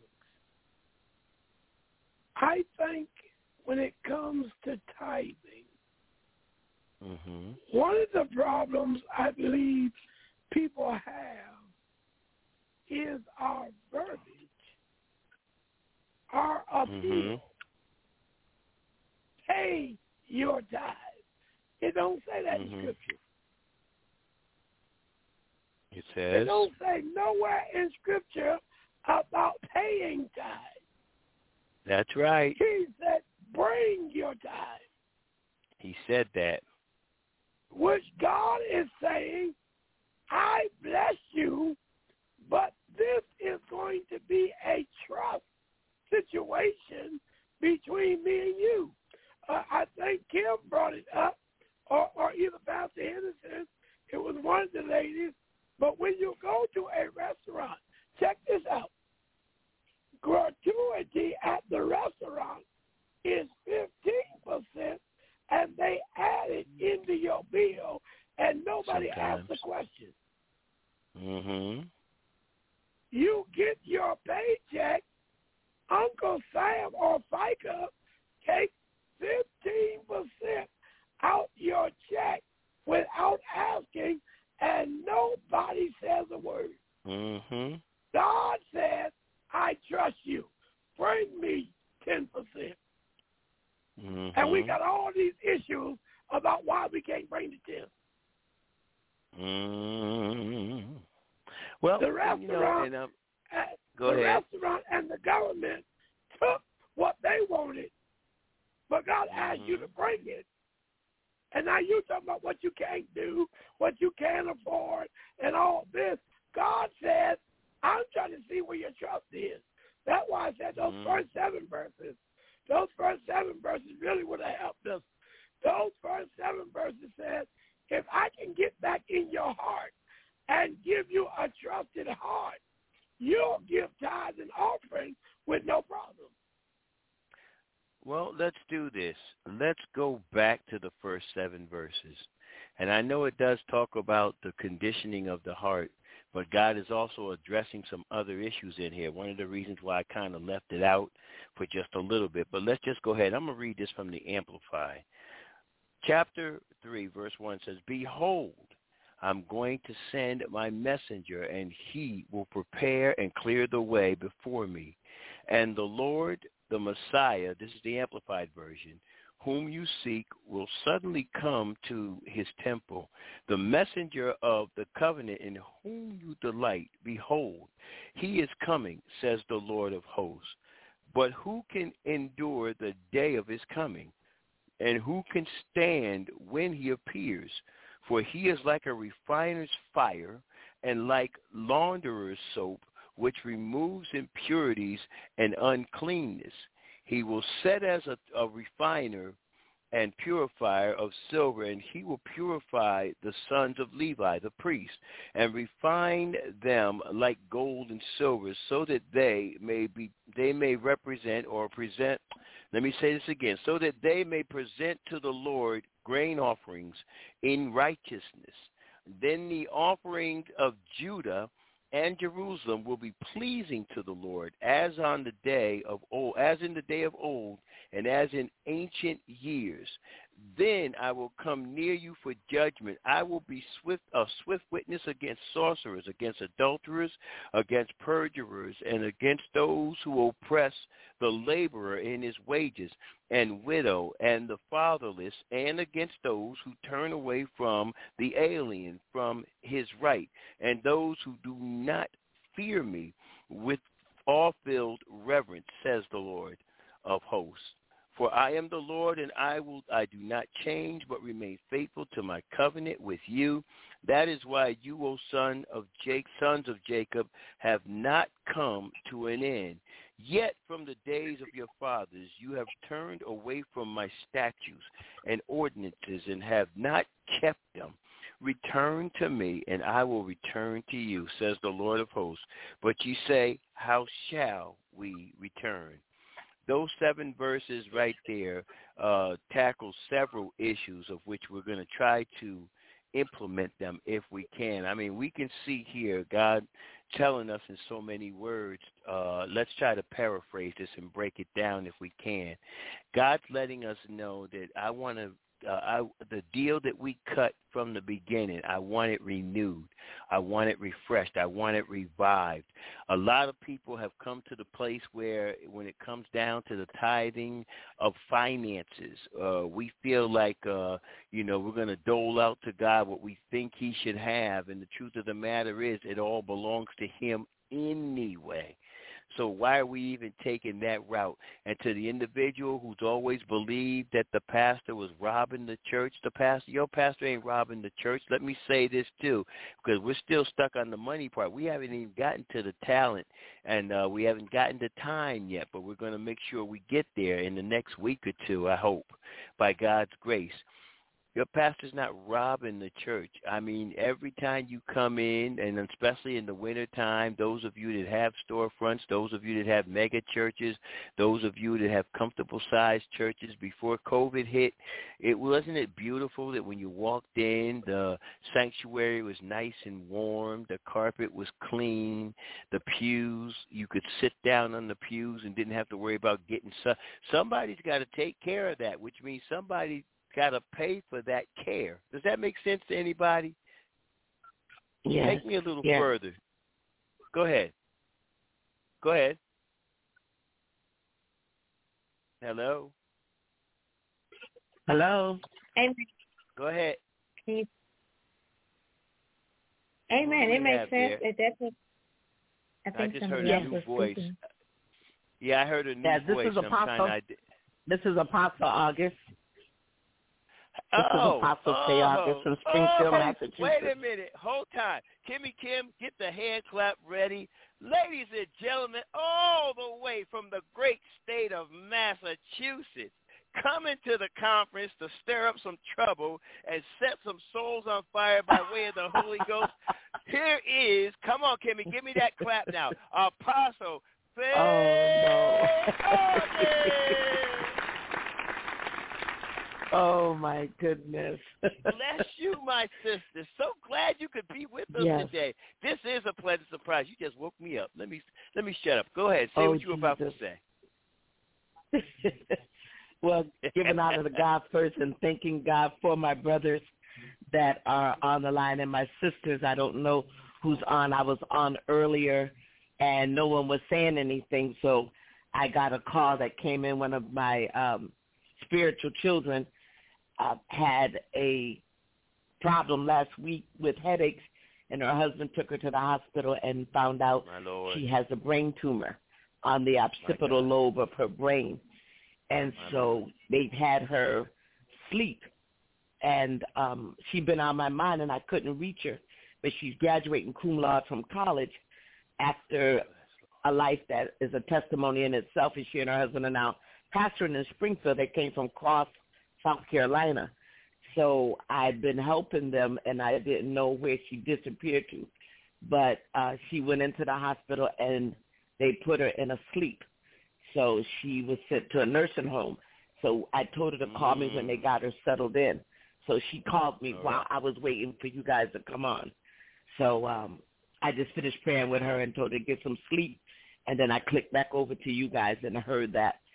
S11: I think when it comes to tithing,
S7: mm-hmm.
S11: one of the problems I believe people have is our verbiage, our appeal.
S7: Mm-hmm.
S11: Pay your tithe. It don't say that
S7: mm-hmm.
S11: in Scripture.
S7: It says?
S11: It don't say nowhere in Scripture about paying tithe.
S7: That's right.
S11: He said, bring your tithe.
S7: He said that.
S11: Which God is saying, I bless you, but this is going to be a trust situation between me and you. Uh, I think Kim brought it up, or, or either Pastor Henderson. It was one of the ladies. But when you go to a restaurant, check this out. Gratuity at the restaurant is fifteen percent, and they add it into your bill, and nobody
S7: Sometimes.
S11: asks the question.
S7: Mm-hmm.
S11: You get your paycheck, Uncle Sam or FICA takes fifteen percent out your check without asking, and nobody says a word.
S7: Mm-hmm.
S11: God says, I trust you. Bring me ten percent.
S7: Mm-hmm.
S11: And we got all these issues about why we can't bring the ten.
S7: Mm-hmm. Well,
S11: the restaurant,
S7: you know, and, um, go
S11: the
S7: ahead.
S11: restaurant and the government took what they wanted, but God
S7: mm-hmm.
S11: asked you to bring it. And now you talking about what you can't do, what you can't afford, and all this. God says, I'm trying to see where your trust is. That's why I said those mm-hmm. first seven verses. Those first seven verses really would have helped us. Those first seven verses said, if I can get back in your heart and give you a trusted heart, you'll give tithes and offerings with no problem.
S7: Well, let's do this. Let's go back to the first seven verses. And I know it does talk about the conditioning of the heart, but God is also addressing some other issues in here. One of the reasons why I kind of left it out for just a little bit. But let's just go ahead. I'm going to read this from the Amplify. Chapter three, verse one says, Behold, I'm going to send my messenger, and he will prepare and clear the way before me. And the Lord, the Messiah, this is the Amplified version, whom you seek will suddenly come to his temple. The messenger of the covenant in whom you delight, behold, he is coming, says the Lord of hosts. But who can endure the day of his coming? And who can stand when he appears? For he is like a refiner's fire and like launderer's soap, which removes impurities and uncleanness. He will set as a, a refiner and purifier of silver, and he will purify the sons of Levi, the priests, and refine them like gold and silver, so that they may be they may represent or present. Let me say this again, so that they may present to the Lord grain offerings in righteousness. Then the offerings of Judah and Jerusalem will be pleasing to the Lord, as on the day of old, as in the day of old, and as in ancient years. Then I will come near you for judgment. I will be swift, a swift witness against sorcerers, against adulterers, against perjurers, and against those who oppress the laborer in his wages, and widow, and the fatherless, and against those who turn away from the alien, from his right, and those who do not fear me with awe-filled reverence, says the Lord of hosts. For I am the Lord, and I will I do not change, but remain faithful to my covenant with you. That is why you, O son of Jake, sons of Jacob, have not come to an end. Yet from the days of your fathers you have turned away from my statutes and ordinances, and have not kept them. Return to me, and I will return to you, says the Lord of hosts. But you say, how shall we return? Those seven verses right there uh, tackle several issues of which we're going to try to implement them if we can. I mean, we can see here God telling us in so many words. Uh, let's try to paraphrase this and break it down if we can. God's letting us know that I want to Uh, I, the deal that we cut from the beginning, I want it renewed. I want it refreshed. I want it revived. A lot of people have come to the place where when it comes down to the tithing of finances, uh, we feel like, uh, you know, we're going to dole out to God what we think he should have. And the truth of the matter is it all belongs to him anyway. So why are we even taking that route? And to the individual who's always believed that the pastor was robbing the church, the pastor, your pastor ain't robbing the church. Let me say this too, because we're still stuck on the money part. We haven't even gotten to the talent, and uh, we haven't gotten to time yet, but we're going to make sure we get there in the next week or two, I hope, by God's grace. Your pastor's not robbing the church. I mean, every time you come in, and especially in the wintertime, those of you that have storefronts, those of you that have mega churches, those of you that have comfortable-sized churches, before COVID hit, it wasn't it beautiful that when you walked in, the sanctuary was nice and warm, the carpet was clean, the pews, you could sit down on the pews and didn't have to worry about getting sun. Somebody's got to take care of that, which means somebody got to pay for that care. Does that make sense to anybody?
S12: Yes.
S7: Take me a little
S12: yes.
S7: further. Go ahead. Go ahead. Hello?
S12: Hello?
S10: Amen.
S7: Go ahead.
S10: You... Amen. It makes sense.
S7: There?
S10: It definitely. I, think
S7: I just heard a new voice. Speaking. Yeah, I heard a new
S12: yeah, this
S7: voice.
S12: Is Apostle,
S7: I...
S12: This is Apostle August. This
S7: oh,
S12: is Apostle
S7: oh,
S12: K. August from Springfield,
S7: oh,
S12: Massachusetts.
S7: Wait a minute. Hold time. Kimmy Kim, get the hand clap ready. Ladies and gentlemen, all the way from the great state of Massachusetts, coming to the conference to stir up some trouble and set some souls on fire by way of the Holy Ghost. Here is, come on, Kimmy, give me that clap now. Apostle Faith.
S12: Oh, no. Oh, my goodness.
S7: Bless you, my sister. So glad you could be with us
S12: yes.
S7: today. This is a pleasant surprise. You just woke me up. Let me let me shut up. Go ahead. Say
S12: oh,
S7: what you were about to say.
S12: Well, giving honor to God first and thanking God for my brothers that are on the line and my sisters. I don't know who's on. I was on earlier, and no one was saying anything, so I got a call that came in. One of my um, spiritual children Uh, had a problem last week with headaches, and her husband took her to the hospital and found out she has a brain tumor on the occipital lobe of her brain. And
S7: My
S12: so
S7: Lord.
S12: they've had her sleep, and um, she'd been on my mind, and I couldn't reach her. But she's graduating cum laude from college after a life that is a testimony in itself, and she and her husband are now pastoring in Springfield. They came from Cross, South Carolina. So I've been helping them, and I didn't know where she disappeared to. But uh, she went into the hospital, and they put her in a sleep. So she was sent to a nursing home. So I told her to call mm. me when they got her settled in. So she called me All while right. I was waiting for you guys to come on. So um, I just finished praying with her and told her to get some sleep, and then I clicked back over to you guys and heard that.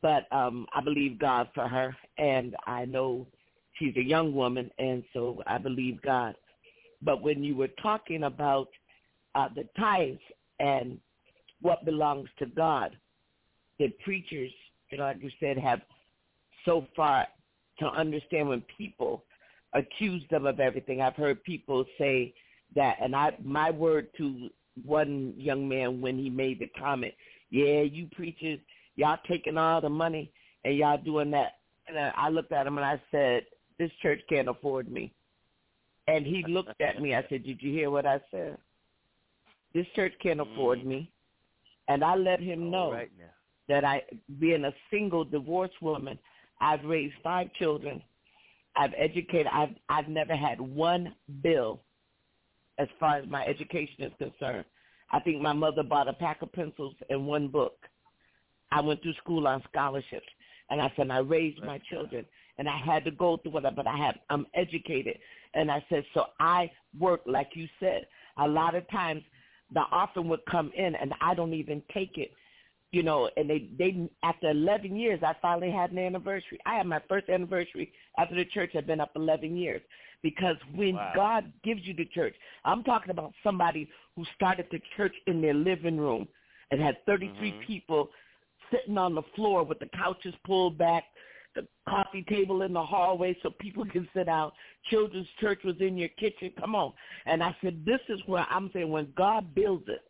S12: but um, I believe God for her, and I know she's a young woman, and so I believe God. But when you were talking about uh, the tithes and what belongs to God, the preachers, you know, like you said, have so far to understand when people accuse them of everything. I've heard people say that, and I, my word to one young man when he made the comment, yeah, you preachers, y'all taking all the money and y'all doing that. And I looked at him and I said, this church can't afford me. And he looked at me. I said, did you hear what I said? This church can't afford mm. me. And I let him know right that I, being a single divorced woman, I've raised five children. I've educated. I've, I've never had one bill as far as my education is concerned. I think my mother bought a pack of pencils and one book. I went through school on scholarships. And I said, I raised my children. And I had to go through it, but I have, I'm educated. And I said, so I work, like you said. A lot of times the offering would come in, and I don't even take it. You know, and they, they after eleven years, I finally had an anniversary. I had my first anniversary after the church had been up eleven years. Because when wow. God gives you the church, I'm talking about somebody who started the church in their living room and had thirty-three mm-hmm. people sitting on the floor with the couches pulled back, the coffee table in the hallway so people can sit down. Children's church was in your kitchen. Come on. And I said, this is where I'm saying when God builds it,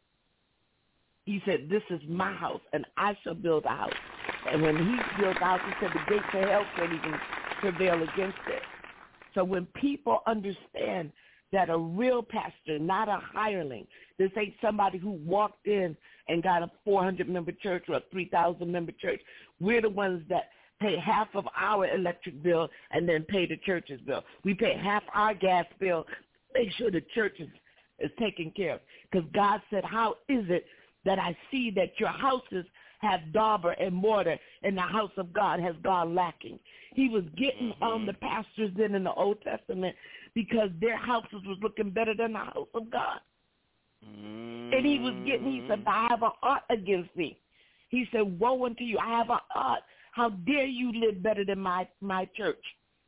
S12: he said, this is my house, and I shall build a house. And when he built a house, he said, the gates of hell can't even prevail against it. So when people understand that a real pastor, not a hireling, this ain't somebody who walked in and got a four hundred member church or a three thousand member church. We're the ones that pay half of our electric bill and then pay the church's bill. We pay half our gas bill, make sure the church is, is taken care of. Because God said, how is it that I see that your houses have dauber and mortar and the house of God has gone lacking? He was getting mm-hmm. on the pastors then in the Old Testament because their houses was looking better than the house of God. Mm-hmm. And he was getting, he said, I have an ought against thee. He said, woe unto you, I have an ought. How dare you live better than my, my church?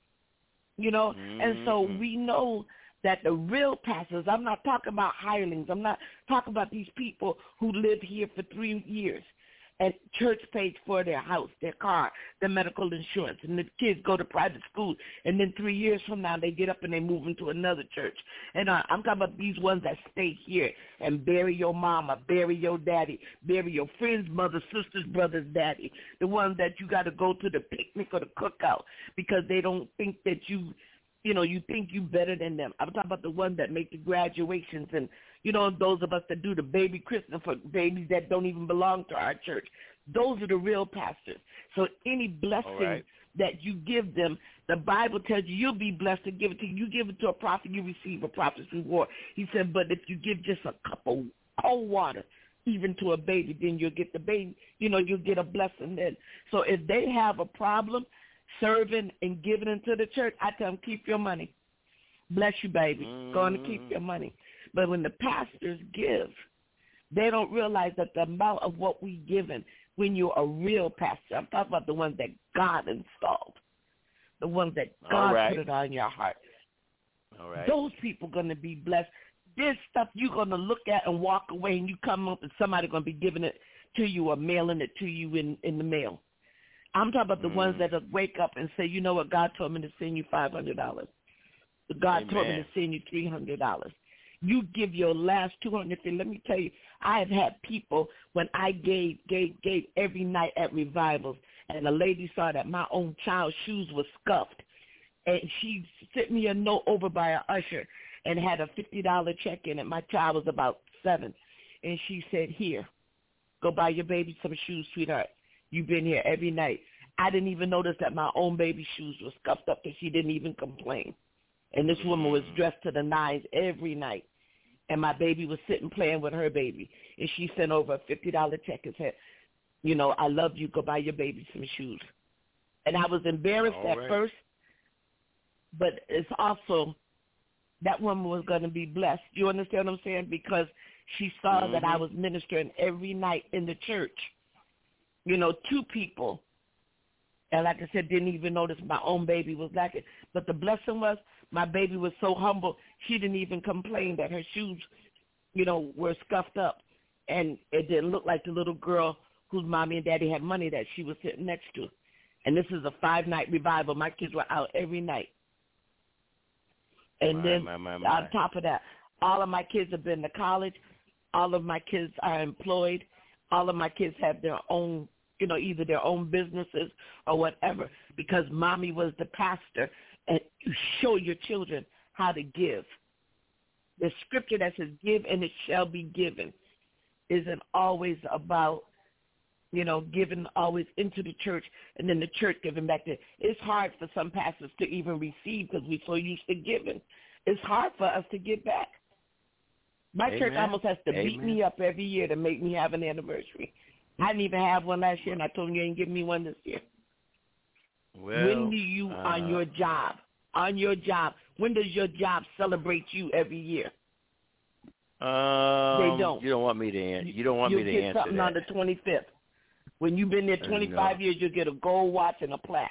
S12: You know, mm-hmm. and so we know that the real pastors, I'm not talking about hirelings. I'm not talking about these people who live here for three years and church pays for their house, their car, their medical insurance, and the kids go to private school, and then three years from now they get up and they move into another church. And uh, I'm talking about these ones that stay here and bury your mama, bury your daddy, bury your friend's mother, sister's brother's daddy, the ones that you got to go to the picnic or the cookout because they don't think that you – you know, you think you better than them. I'm talking about the ones that make the graduations and, you know, those of us that do the baby christening for babies that don't even belong to our church. Those are the real pastors. So any blessing right. that you give them, the Bible tells you you'll be blessed to give it to you. You give it to a prophet, you receive a prophet's reward. He said, but if you give just a cup of cold water, even to a baby, then you'll get the baby, you know, you'll get a blessing then. So if they have a problem serving and giving into the church, I tell them, keep your money. Bless you, baby. Mm. Go on and keep your money. But when the pastors give, they don't realize that the amount of what we given when you're a real pastor, I'm talking about the ones that God installed, the ones that God right. put it on your heart. All right. Those people are going to be blessed. There's stuff you're going to look at and walk away, and you come up and somebody's going to be giving it to you or mailing it to you in, in the mail. I'm talking about the mm. ones that wake up and say, you know what, God told me to send you five hundred dollars. God Amen. Told me to send you three hundred dollars. You give your last two hundred dollars. Let me tell you, I have had people when I gave, gave, gave every night at revivals, and a lady saw that my own child's shoes were scuffed, and she sent me a note over by an usher and had a fifty dollars check in it. My child was about seven, and she said, here, go buy your baby some shoes, sweetheart. You've been here every night. I didn't even notice that my own baby shoes were scuffed up because she didn't even complain. And this woman was dressed to the nines every night. And my baby was sitting playing with her baby. And she sent over a fifty dollars check and said, you know, I love you. Go buy your baby some shoes. And I was embarrassed All at right. first. But it's also that woman was going to be blessed. You understand what I'm saying? Because she saw mm-hmm. that I was ministering every night in the church. You know, two people And like I said, didn't even notice my own baby was lacking. But the blessing was my baby was so humble, she didn't even complain that her shoes, you know, were scuffed up. And it didn't look like the little girl whose mommy and daddy had money that she was sitting next to. And this is a five-night revival. My kids were out every night. And
S7: my,
S12: then
S7: my, my, my.
S12: on top of that, all of my kids have been to college. All of my kids are employed. All of my kids have their own, you know, either their own businesses or whatever, because mommy was the pastor, and you show your children how to give. The scripture that says, give and it shall be given, isn't always about, you know, giving always into the church and then the church giving back to. It's hard for some pastors to even receive because we're so used to giving. It's hard for us to give back. My
S7: Amen.
S12: church almost has to
S7: Amen.
S12: beat me up every year to make me have an anniversary. I didn't even have one last year, and I told them you ain't giving me one this year.
S7: Well,
S12: when do you, uh, on your job, on your job, when does your job celebrate you every year?
S7: Um,
S12: they don't.
S7: You don't want me to answer. You don't want
S12: You'll
S7: me to
S12: get
S7: answer
S12: something
S7: that.
S12: on the twenty-fifth. When you've been there twenty-five
S7: no.
S12: years, you'll get a gold watch and a plaque.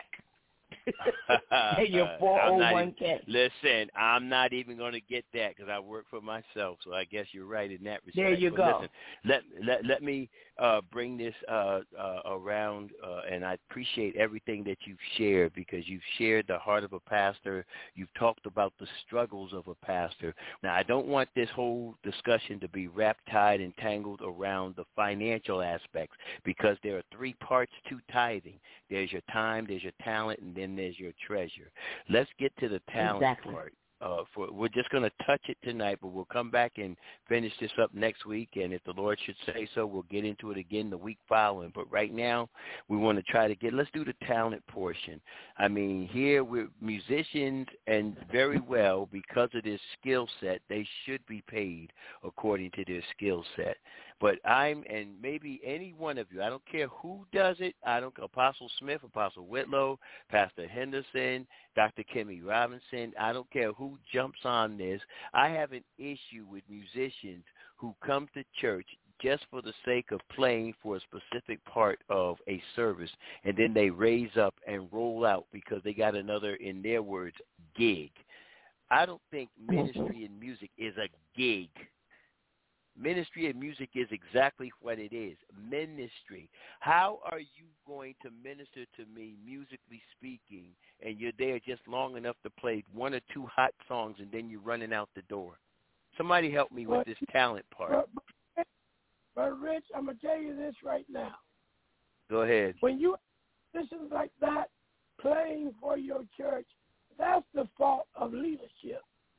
S12: And your four oh one k.
S7: Listen, I'm not even going to get that because I work for myself, so I guess you're right in that respect.
S12: There you
S7: but
S12: go.
S7: Listen, let, let, let me uh, bring this uh, uh, around, uh, and I appreciate everything that you've shared because you've shared the heart of a pastor. You've talked about the struggles of a pastor. Now, I don't want this whole discussion to be wrapped, tied, and tangled around the financial aspects because there are three parts to tithing. There's your time, there's your talent, and then there's your treasure. Let's get to the talent
S12: exactly.
S7: part. Uh, for, we're just going to touch it tonight, but we'll come back and finish this up next week. And if the Lord should say so, we'll get into it again the week following. But right now, we want to try to get, let's do the talent portion. I mean, here we're musicians, and very well, because of their skill set, they should be paid according to their skill set. But I'm, and maybe any one of you, I don't care who does it. I don't care, Apostle Smith, Apostle Whitlow, Pastor Henderson, Doctor Kimmy Robinson. I don't care who jumps on this. I have an issue with musicians who come to church just for the sake of playing for a specific part of a service, and then they raise up and roll out because they got another, in their words, gig. I don't think ministry in music is a gig. Ministry and music is exactly what it is, ministry. How are you going to minister to me, musically speaking, and you're there just long enough to play one or two hot songs, and then you're running out the door? Somebody help me with
S11: but,
S7: this talent part.
S11: But, but, Rich, I'm going to tell you this right now.
S7: Go ahead.
S11: When you musicians like that playing for your church, that's the fault of leadership.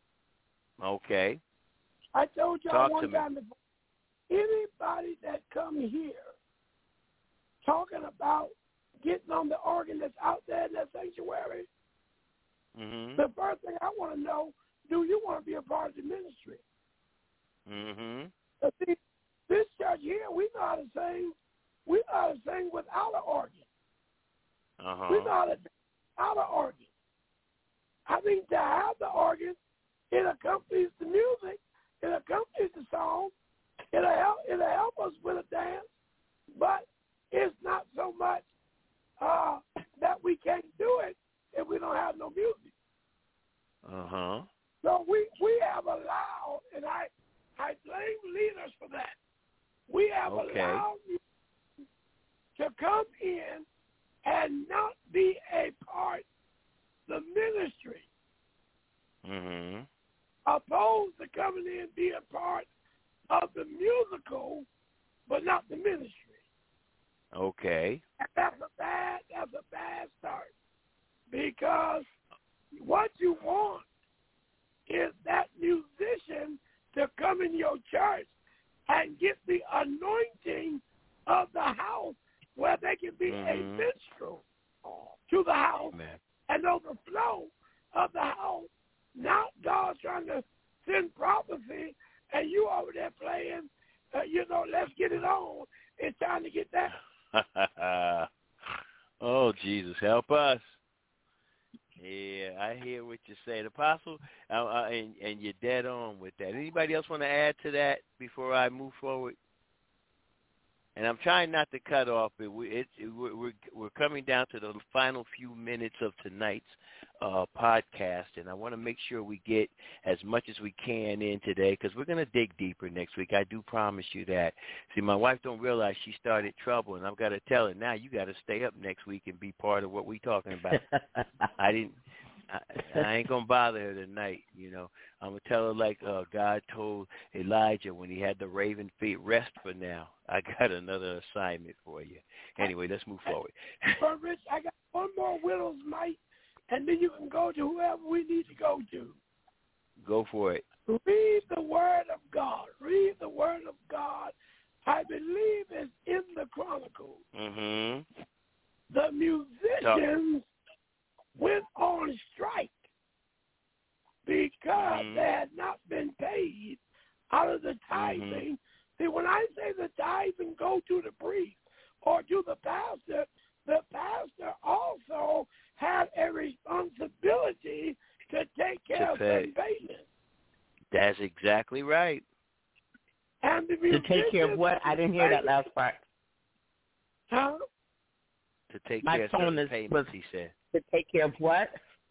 S7: Okay.
S11: I told y'all
S7: Talk
S11: one time before, anybody that come here talking about getting on the organ that's out there in that sanctuary,
S7: mm-hmm.
S11: the first thing I want to know, do you want to be a part of the ministry?
S7: Mm-hmm.
S11: But see, this church here, we know how to sing. We know how to sing without an organ.
S7: Uh-huh.
S11: We know how to sing without an organ. I mean, to have the organ, it accompanies the music. It accompanies the song. It'll help, it'll help us with a dance, but it's not so much uh, that we can't do it if we don't have no music.
S7: Uh-huh.
S11: So we, we have allowed, and I, I blame leaders for that, we have
S7: okay.
S11: allowed you to come in and not be a part of the ministry.
S7: Mm-hmm.
S11: Opposed to coming in and being part of the musical, but not the ministry.
S7: Okay.
S11: And that's a bad, that's a bad start. Because what you want is that musician to come in your church and get the anointing of the house where they can be
S7: mm-hmm.
S11: a minstrel to the house.
S7: Amen.
S11: And overflow of the house. Not God trying to send prophecy and you over there playing, uh, you know, let's get it on. It's time to get that.
S7: Oh, Jesus, help us. Yeah, I hear what you're saying. Apostle, uh, uh, and, and you're dead on with that. Anybody else want to add to that before I move forward? And I'm trying not to cut off, but we, it, it, we're, we're coming down to the final few minutes of tonight's uh, podcast, and I want to make sure we get as much as we can in today because we're going to dig deeper next week. I do promise you that. See, my wife don't realize she started trouble, and I've got to tell her, now you got to stay up next week and be part of what we're talking about. I didn't. I, I ain't gonna bother her tonight, you know. I'm gonna tell her like uh, God told Elijah when he had the raven feet, rest for now. I got another assignment for you. Anyway, let's move forward.
S11: But Rich, I got one more widow's mite, and then you can go to whoever we need to go to.
S7: Go for it.
S11: Read the Word of God. Read the Word of God. I believe it's in the Chronicles.
S7: Mm-hmm.
S11: The musicians went on strike because mm-hmm. they had not been paid out of the tithing. Mm-hmm. See, when I say the tithing go to the priest or to the pastor, the pastor also had a responsibility to take care
S7: to
S11: of
S7: pay.
S11: the payment.
S7: That's exactly right.
S11: And the
S12: to take care of what? I didn't hear that last part.
S11: Huh?
S7: To take
S12: My
S7: care of
S12: phone
S7: certain
S12: is,
S7: payments,
S12: was,
S7: he said.
S12: To take care of what?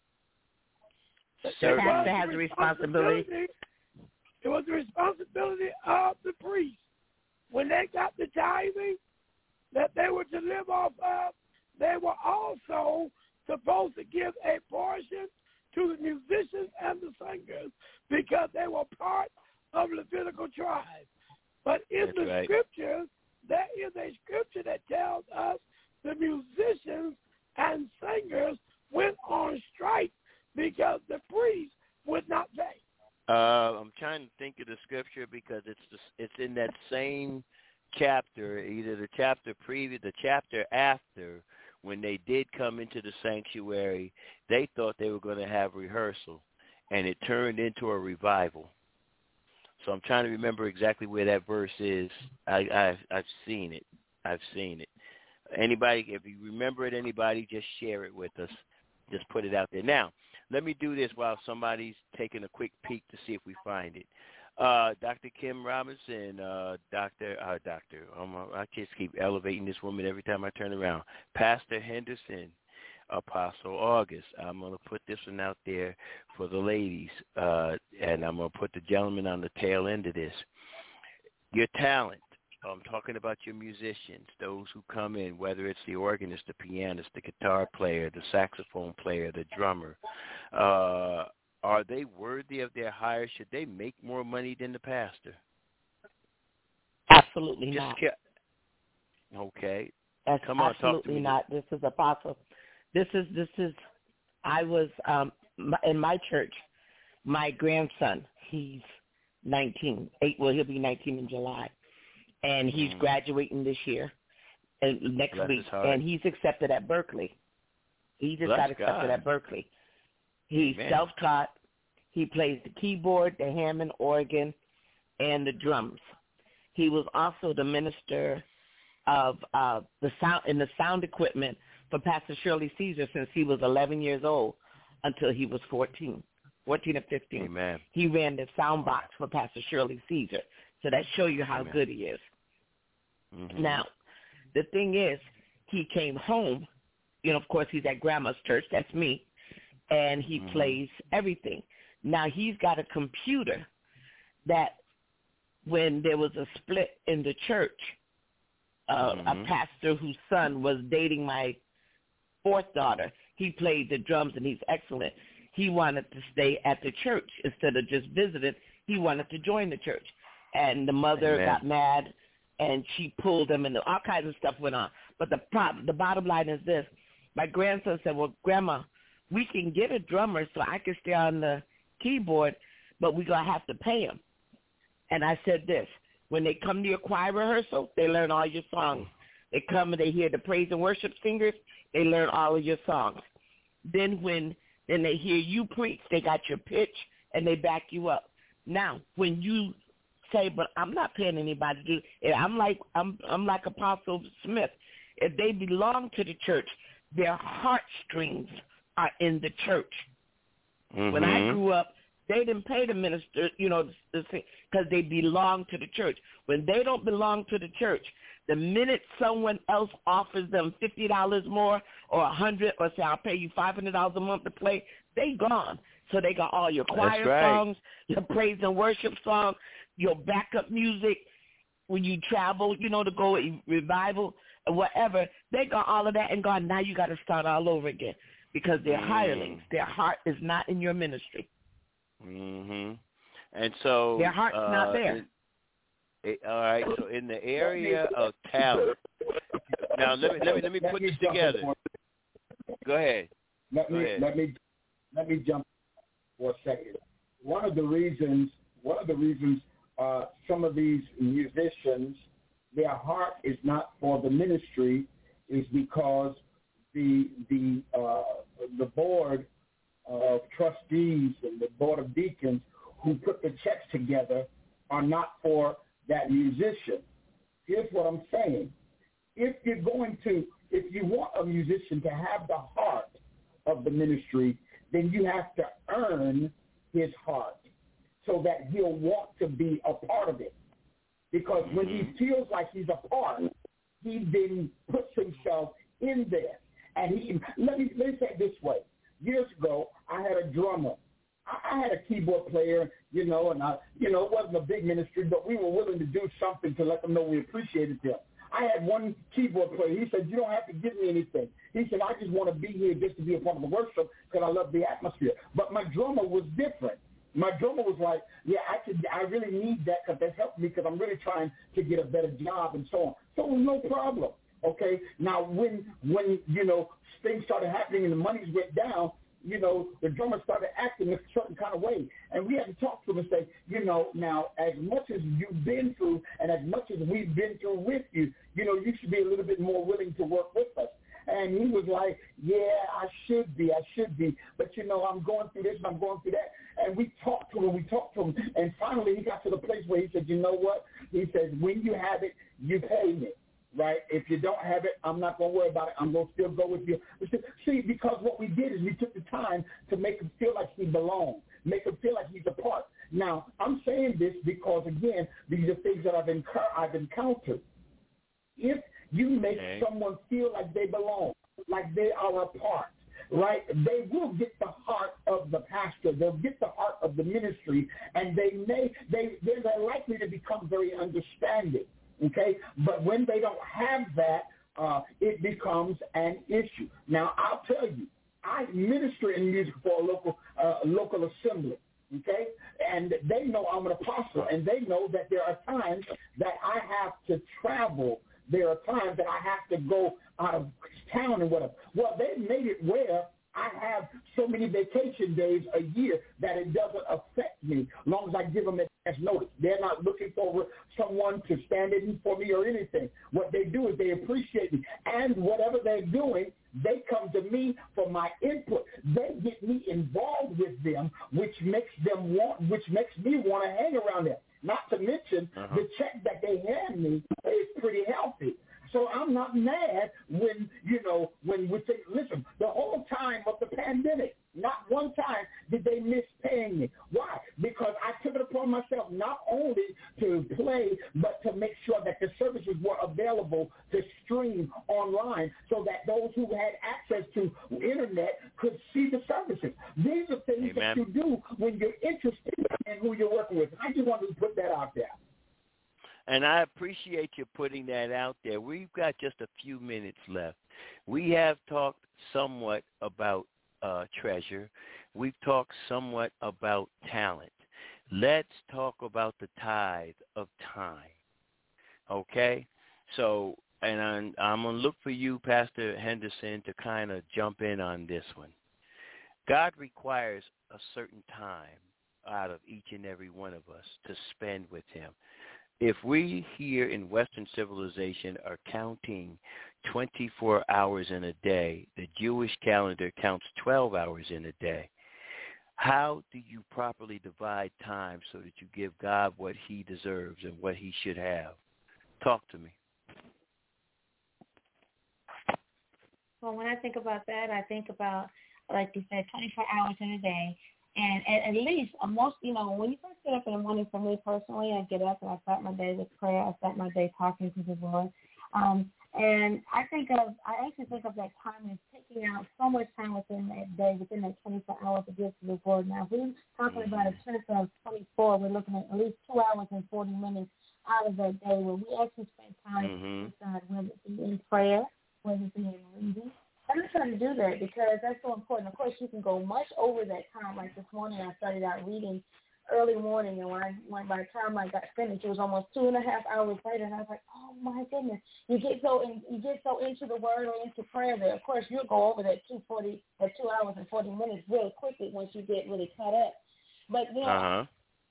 S12: The pastor has a responsibility.
S11: It was the responsibility of the priest. When they got the tithing that they were to live off of, they were also supposed to give a portion to the musicians and the singers because they were part of Levitical tribes. But in
S7: That's
S11: the
S7: right.
S11: scriptures, there is a scripture that tells us the musicians and singers went on strike because the priests would not pay.
S7: Uh, I'm trying to think of the scripture because it's the, it's in that same chapter, either the chapter previous, the chapter after, when they did come into the sanctuary, they thought they were going to have rehearsal, and it turned into a revival. So I'm trying to remember exactly where that verse is. I, I've, I've seen it. I've seen it. Anybody, if you remember it, anybody, just share it with us. Just put it out there. Now, let me do this while somebody's taking a quick peek to see if we find it. Uh, Doctor Kim Robinson, uh, Doctor, uh, Doctor, um, I just keep elevating this woman every time I turn around. Pastor Henderson, Apostle August. I'm going to put this one out there for the ladies, uh, and I'm going to put the gentleman on the tail end of this. Your talent. I'm talking about your musicians, those who come in, whether it's the organist, the pianist, the guitar player, the saxophone player, the drummer. Uh, are they worthy of their hire? Should they make more money than the pastor?
S12: Absolutely
S7: Just
S12: not.
S7: Ca- okay.
S12: That's
S7: Come on,
S12: absolutely
S7: talk to me.
S12: not. This is apostle. This is this is. I was um, in my church. My grandson, he's nineteen. Eight. Well, he'll be nineteen in July. And he's mm. graduating this year, and next
S7: Bless
S12: week,
S7: his heart.
S12: and he's accepted at Berkeley. He just
S7: Bless
S12: got accepted
S7: God.
S12: at Berkeley. He's
S7: Amen.
S12: self-taught. He plays the keyboard, the Hammond organ, and the drums. He was also the minister of uh, the sound in the sound equipment for Pastor Shirley Caesar since he was eleven years old until he was fourteen, fourteen or fifteen.
S7: Amen.
S12: He ran the sound box for Pastor Shirley Caesar. So that shows you how
S7: Amen.
S12: good he is.
S7: Mm-hmm.
S12: Now, the thing is, he came home. You know, of course, he's at Grandma's church. That's me. And he mm-hmm. plays everything. Now, he's got a computer that when there was a split in the church, uh,
S7: mm-hmm.
S12: a pastor whose son was dating my fourth daughter, he played the drums, and he's excellent. He wanted to stay at the church instead of just visiting. He wanted to join the church. And the mother
S7: Amen.
S12: got mad, and she pulled him, and all kinds of stuff went on. But the the bottom line is this. My grandson said, well, Grandma, we can get a drummer so I can stay on the keyboard, but we're going to have to pay him. And I said this. When they come to your choir rehearsal, they learn all your songs. They come and they hear the praise and worship singers, they learn all of your songs. Then when then they hear you preach, they got your pitch, and they back you up. Now, when you say, but I'm not paying anybody to do it. I'm like I'm I'm like Apostle Smith. If they belong to the church, their heartstrings are in the church.
S7: Mm-hmm.
S12: When I grew up, They didn't pay the minister, you know, because they belong to the church. When they don't belong to the church, the minute someone else offers them fifty dollars more or one hundred dollars or say, I'll pay you five hundred dollars a month to play, they gone. So they got all your choir
S7: right.
S12: songs, your praise and worship songs, your backup music when you travel, you know, to go revival or whatever. They got all of that and gone. Now you got to start all over again because they're
S7: mm.
S12: hirelings. Their heart is not in your ministry.
S7: Mm-hmm. And so
S12: their heart's
S7: uh,
S12: not there.
S7: In, it, all right. So in the area of talent, now let me let me let me put this together. Go ahead.
S8: Let
S7: Go
S8: me
S7: ahead.
S8: let me let me jump for a second. One of the reasons one of the reasons uh, some of these musicians, their heart is not for the ministry, is because the the uh, the board of trustees and the board of deacons who put the checks together are not for that musician. Here's what I'm saying. If you're going to, if you want a musician to have the heart of the ministry, then you have to earn his heart so that he'll want to be a part of it. Because when he feels like he's a part, he then puts himself in there. And he, let me, let me say it this way. Years ago, I had a drummer. I had a keyboard player, you know, and I, you know, it wasn't a big ministry, but we were willing to do something to let them know we appreciated them. I had one keyboard player. He said, you don't have to give me anything. He said, I just want to be here just to be a part of the worship because I love the atmosphere. But my drummer was different. My drummer was like, yeah, I could, I really need that because that helped me because I'm really trying to get a better job and so on. So it was no problem. Okay. Now, when, when, you know, things started happening and the monies went down, you know, the drummer started acting a certain kind of way. And we had to talk to him and say, you know, now, as much as you've been through and as much as we've been through with you, you know, you should be a little bit more willing to work with us. And he was like, yeah, I should be, I should be. But, you know, I'm going through this and I'm going through that. And we talked to him, we talked to him. And finally he got to the place where he said, you know what? He says, when you have it, you pay me. Right? If you don't have it, I'm not going to worry about it. I'm going to still go with you. See, because what we did is we took the time to make him feel like he belonged, make him feel like he's a part. Now, I'm saying this because, again, these are things that I've, incur- I've encountered. If you make okay. someone feel like they belong, like they are a part, right, they will get the heart of the pastor. They'll get the heart of the ministry, and they may, they, they're likely to become very understanding. Okay, but when they don't have that, uh, it becomes an issue. Now, I'll tell you, I minister in music for a local uh, local assembly. Okay, and they know I'm an apostle, and they know that there are times that I have to travel. There are times that I have to go out of town and whatever. Well, they made it where I have so many vacation days a year that it doesn't affect me as long as I give them advance notice. They're not looking for someone to stand in for me or anything. What they do is they appreciate me. And whatever they're doing, they come to me for my input. They get me involved with them, which makes them want, which makes me want to hang around them. Not to mention uh-huh. the check that they hand me is pretty healthy. So I'm not mad when, you know, when we say, listen, the whole time of the pandemic, not one time did they miss paying me. Why? Because I took it upon myself not only to play, but to make sure that the services were available to stream online so that those who had access to internet could see the services. These are things Amen. That you do when you're interested in who you're working with. I just wanted to put that out there.
S7: And I appreciate you putting that out there. We've got just a few minutes left. We have talked somewhat about uh, treasure. We've talked somewhat about talent. Let's talk about the tithe of time, okay? So, and I'm, I'm going to look for you, Pastor Henderson, to kind of jump in on this one. God requires a certain time out of each and every one of us to spend with him. If we here in Western civilization are counting twenty-four hours in a day, the Jewish calendar counts twelve hours in a day. How do you properly divide time so that you give God what he deserves and what he should have? Talk to me.
S10: Well, when I think about that, I think about, like you said, twenty-four hours in a day. And at, at least, uh, most, you know, when you first get up in the morning, for me personally, I get up and I start my day with prayer. I start my day talking to the Lord. Um, and I think of, I actually think of that time as taking out so much time within that day, within that twenty-four hours to give to the Lord. Now, if we're talking about a chunk of twenty-four, we're looking at at least two hours and forty minutes out of that day where we actually spend time
S7: mm-hmm.
S10: with God, whether it be in prayer, whether it be in reading. I'm just trying to do that because that's so important. Of course, you can go much over that time. Like this morning, I started out reading early morning, and when I when by the time I got finished, it was almost two and a half hours later, and I was like, oh my goodness, you get so in, you get so into the Word or into prayer that, of course, you'll go over that two forty, that two hours and forty minutes real quickly once you get really caught up. But you know,
S7: uh-huh.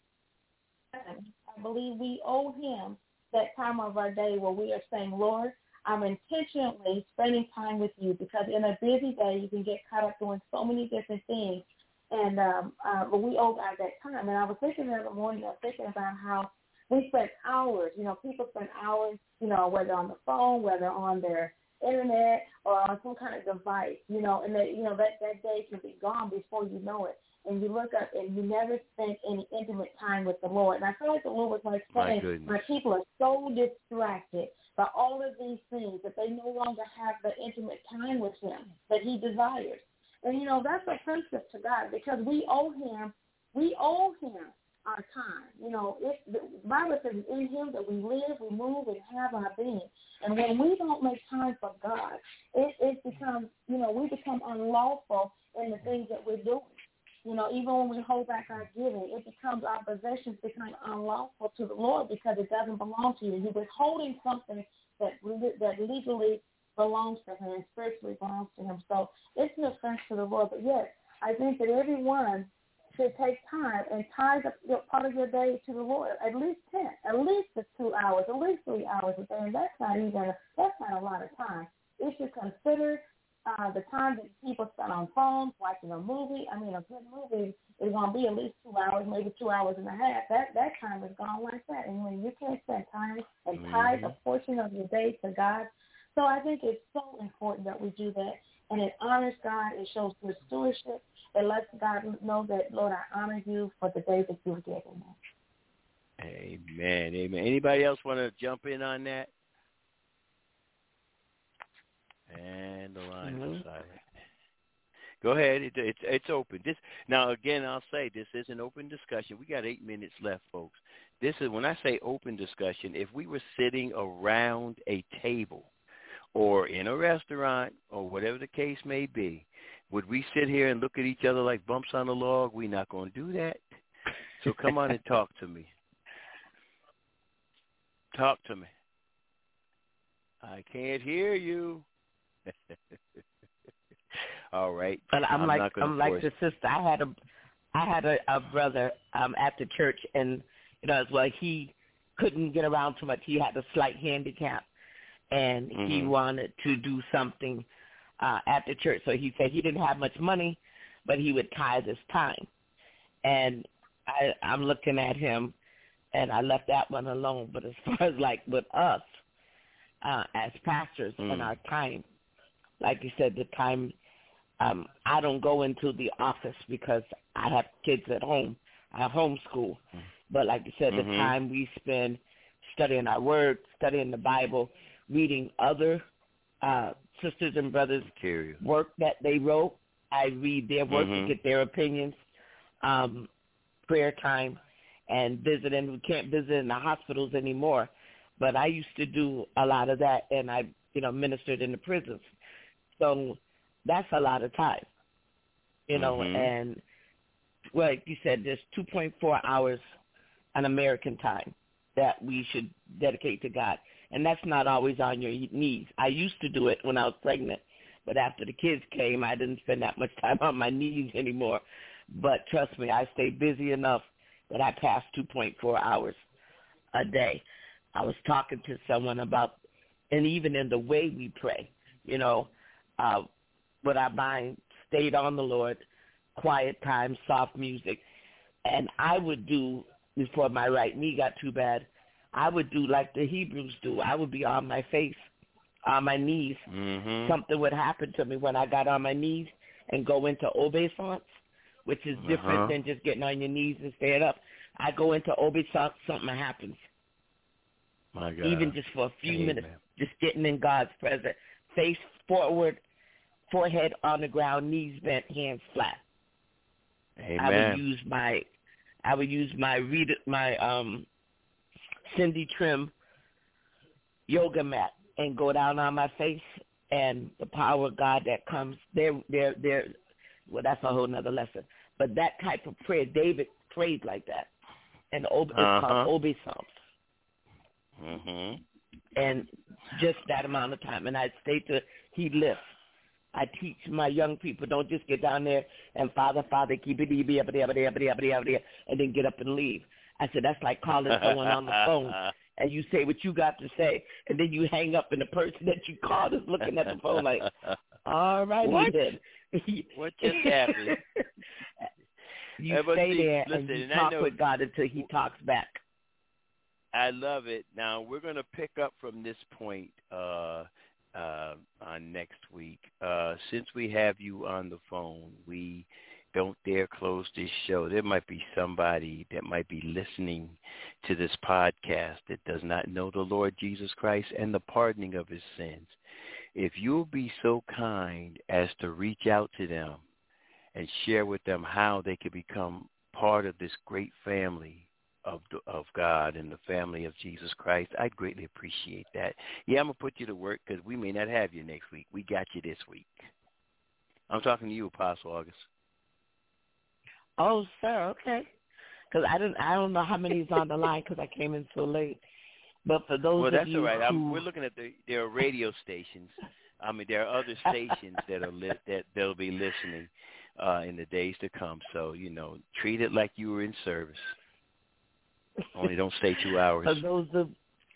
S10: I believe we owe Him that time of our day where we are saying, Lord, I'm intentionally spending time with you, because in a busy day you can get caught up doing so many different things. And um, uh, but we owe God that time. And I was thinking the other morning, I was thinking about how we spend hours, you know, people spend hours, you know, whether on the phone, whether on their internet or on some kind of device, you know, and that, you know, that, that day can be gone before you know it. And you look up and you never spend any intimate time with the Lord. And I feel like the Lord was like saying, my, my people are so distracted by all of these things that they no longer have the intimate time with Him that He desires. And, you know, that's offensive to God, because we owe Him, we owe Him our time. You know, if the Bible says in Him that we live, we move, and have our being. And when we don't make time for God, it, it becomes, you know, we become unlawful in the things that we're doing. You know, even when we hold back our giving, it becomes, our possessions become unlawful to the Lord because it doesn't belong to you. You're withholding something that that legally belongs to Him and spiritually belongs to Him. So it's an offense to the Lord. But yes, I think that everyone should take time and tithe part of your day to the Lord. At least ten, at least the two hours, at least three hours a day. And that's not even, that's not a lot of time. It should consider uh, the time that people spend on phones, watching a movie. I mean, a good movie is going to be at least two hours, maybe two hours and a half. That that time is gone like that. And when you can't spend time and tithe mm-hmm. a portion of your day to God, so I think it's so important that we do that, and it honors God. It shows good stewardship. It lets God know that, Lord, I honor you for the day that you've given me.
S7: Amen. Amen. Anybody else want to jump in on that? And the line mm-hmm. is silent. Go ahead. It, it, it's open. This now again. I'll say this is an open discussion. We got eight minutes left, folks. This is when I say open discussion. If we were sitting around a table, or in a restaurant, or whatever the case may be, would we sit here and look at each other like bumps on a log? We're not going to do that. So come on and talk to me. Talk to me. I can't hear you. All right.
S12: But I'm,
S7: I'm
S12: like
S7: not
S12: I'm like the sister. I had a I had a, a brother um, at the church, and you know, as well, he couldn't get around too much. He had a slight handicap. And mm-hmm. he wanted to do something uh, at the church. So he said he didn't have much money, but he would tithe his time. And I, I'm looking at him, and I left that one alone. But as far as like with us uh, as pastors mm. and our time, like you said, the time, um, I don't go into the office because I have kids at home. I homeschool. Mm. But like you said, mm-hmm. the time we spend studying our word, studying the Bible, reading other uh, sisters and brothers' Material. work that they wrote. I read their work mm-hmm. to get their opinions, um, prayer time, and visiting. We can't visit in the hospitals anymore, but I used to do a lot of that, and I, you know, ministered in the prisons. So that's a lot of time, you know, mm-hmm. and like you said, there's two point four hours on American time that we should dedicate to God. And that's not always on your knees. I used to do it when I was pregnant, but after the kids came, I didn't spend that much time on my knees anymore. But trust me, I stay busy enough that I pass two point four hours a day. I was talking to someone about, and even in the way we pray, you know, uh, with our mind stayed on the Lord, quiet time, soft music. And I would do, before my right knee got too bad, I would do like the Hebrews do. I would be on my face, on my knees.
S7: Mm-hmm.
S12: Something would happen to me when I got on my knees and go into obeisance. which is different
S7: uh-huh.
S12: than just getting on your knees and staying up. I go into Obi, something happens.
S7: My God.
S12: Even just for a few
S7: Amen.
S12: minutes, just getting in God's presence. Face forward, forehead on the ground, knees bent, hands flat.
S7: Amen.
S12: I would use my, I would use my read my um, Cindy Trim yoga mat and go down on my face, and the power of God that comes there, there, there. Well, that's a whole nother lesson. But that type of prayer, David prayed like that, and Ob- it's
S7: uh-huh.
S12: called Obi Psalms.
S7: Mm-hmm.
S12: And just that amount of time, and I'd stay to he lifts. I teach my young people, don't just get down there and Father, Father, keep it, and then get up and leave. I said, that's like calling someone on the phone, and you say what you got to say, and then you hang up, and the person that you called is looking at the phone like, all right,
S7: what?
S12: then.
S7: What just happened?
S12: You
S7: Hey, but
S12: stay
S7: see,
S12: there
S7: listen,
S12: and you
S7: and I
S12: talk
S7: know-
S12: with God until he talks back.
S7: I love it. Now, we're going to pick up from this point uh, uh, on next week. Uh, since we have you on the phone, we don't dare close this show. There might be somebody that might be listening to this podcast that does not know the Lord Jesus Christ and the pardoning of his sins. If you'll be so kind as to reach out to them and share with them how they could become part of this great family of the, of God and the family of Jesus Christ, I'd greatly appreciate that. Yeah, I'm going to put you to work because we may not have you next week. We got you this week. I'm talking to you, Apostle August.
S12: Oh, sir, okay. Because I don't, I don't know how many's on the line because I came in so late. But for those
S7: well,
S12: of
S7: that's
S12: you
S7: all right.
S12: who...
S7: I'm, we're looking at the there are radio stations. I mean, there are other stations that are lit, that they'll be listening uh, in the days to come. So, you know, treat it like you were in service. Only don't stay two hours.
S12: For those of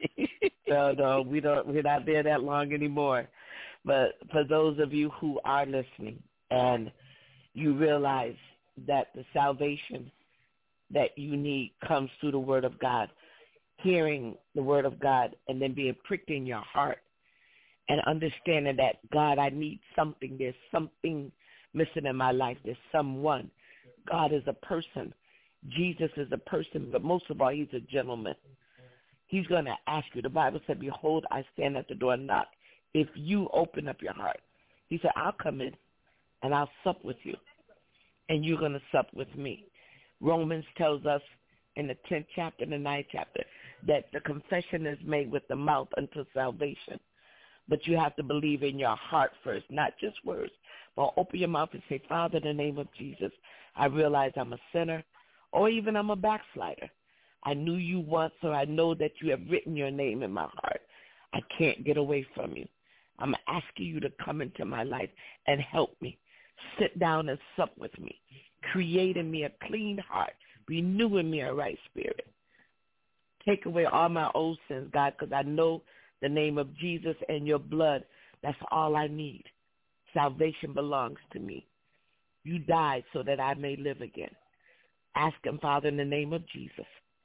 S12: no, no, we don't. We're not there that long anymore. But for those of you who are listening and you realize that the salvation that you need comes through the Word of God, hearing the Word of God, and then being pricked in your heart, and understanding that God, I need something. There's something missing in my life. There's someone. God is a person. Jesus is a person, but most of all, he's a gentleman. He's going to ask you. The Bible said, behold, I stand at the door and knock. If you open up your heart, he said, I'll come in and I'll sup with you, and you're going to sup with me. Romans tells us in the tenth chapter and the ninth chapter that the confession is made with the mouth unto salvation. But you have to believe in your heart first, not just words, but open your mouth and say, Father, in the name of Jesus, I realize I'm a sinner. Or even I'm a backslider. I knew you once, so I know that you have written your name in my heart. I can't get away from you. I'm asking you to come into my life and help me. Sit down and sup with me. Create in me a clean heart. Renew in me a right spirit. Take away all my old sins, God, because I know the name of Jesus and your blood. That's all I need. Salvation belongs to me. You died so that I may live again. Ask him, Father, in the name of Jesus.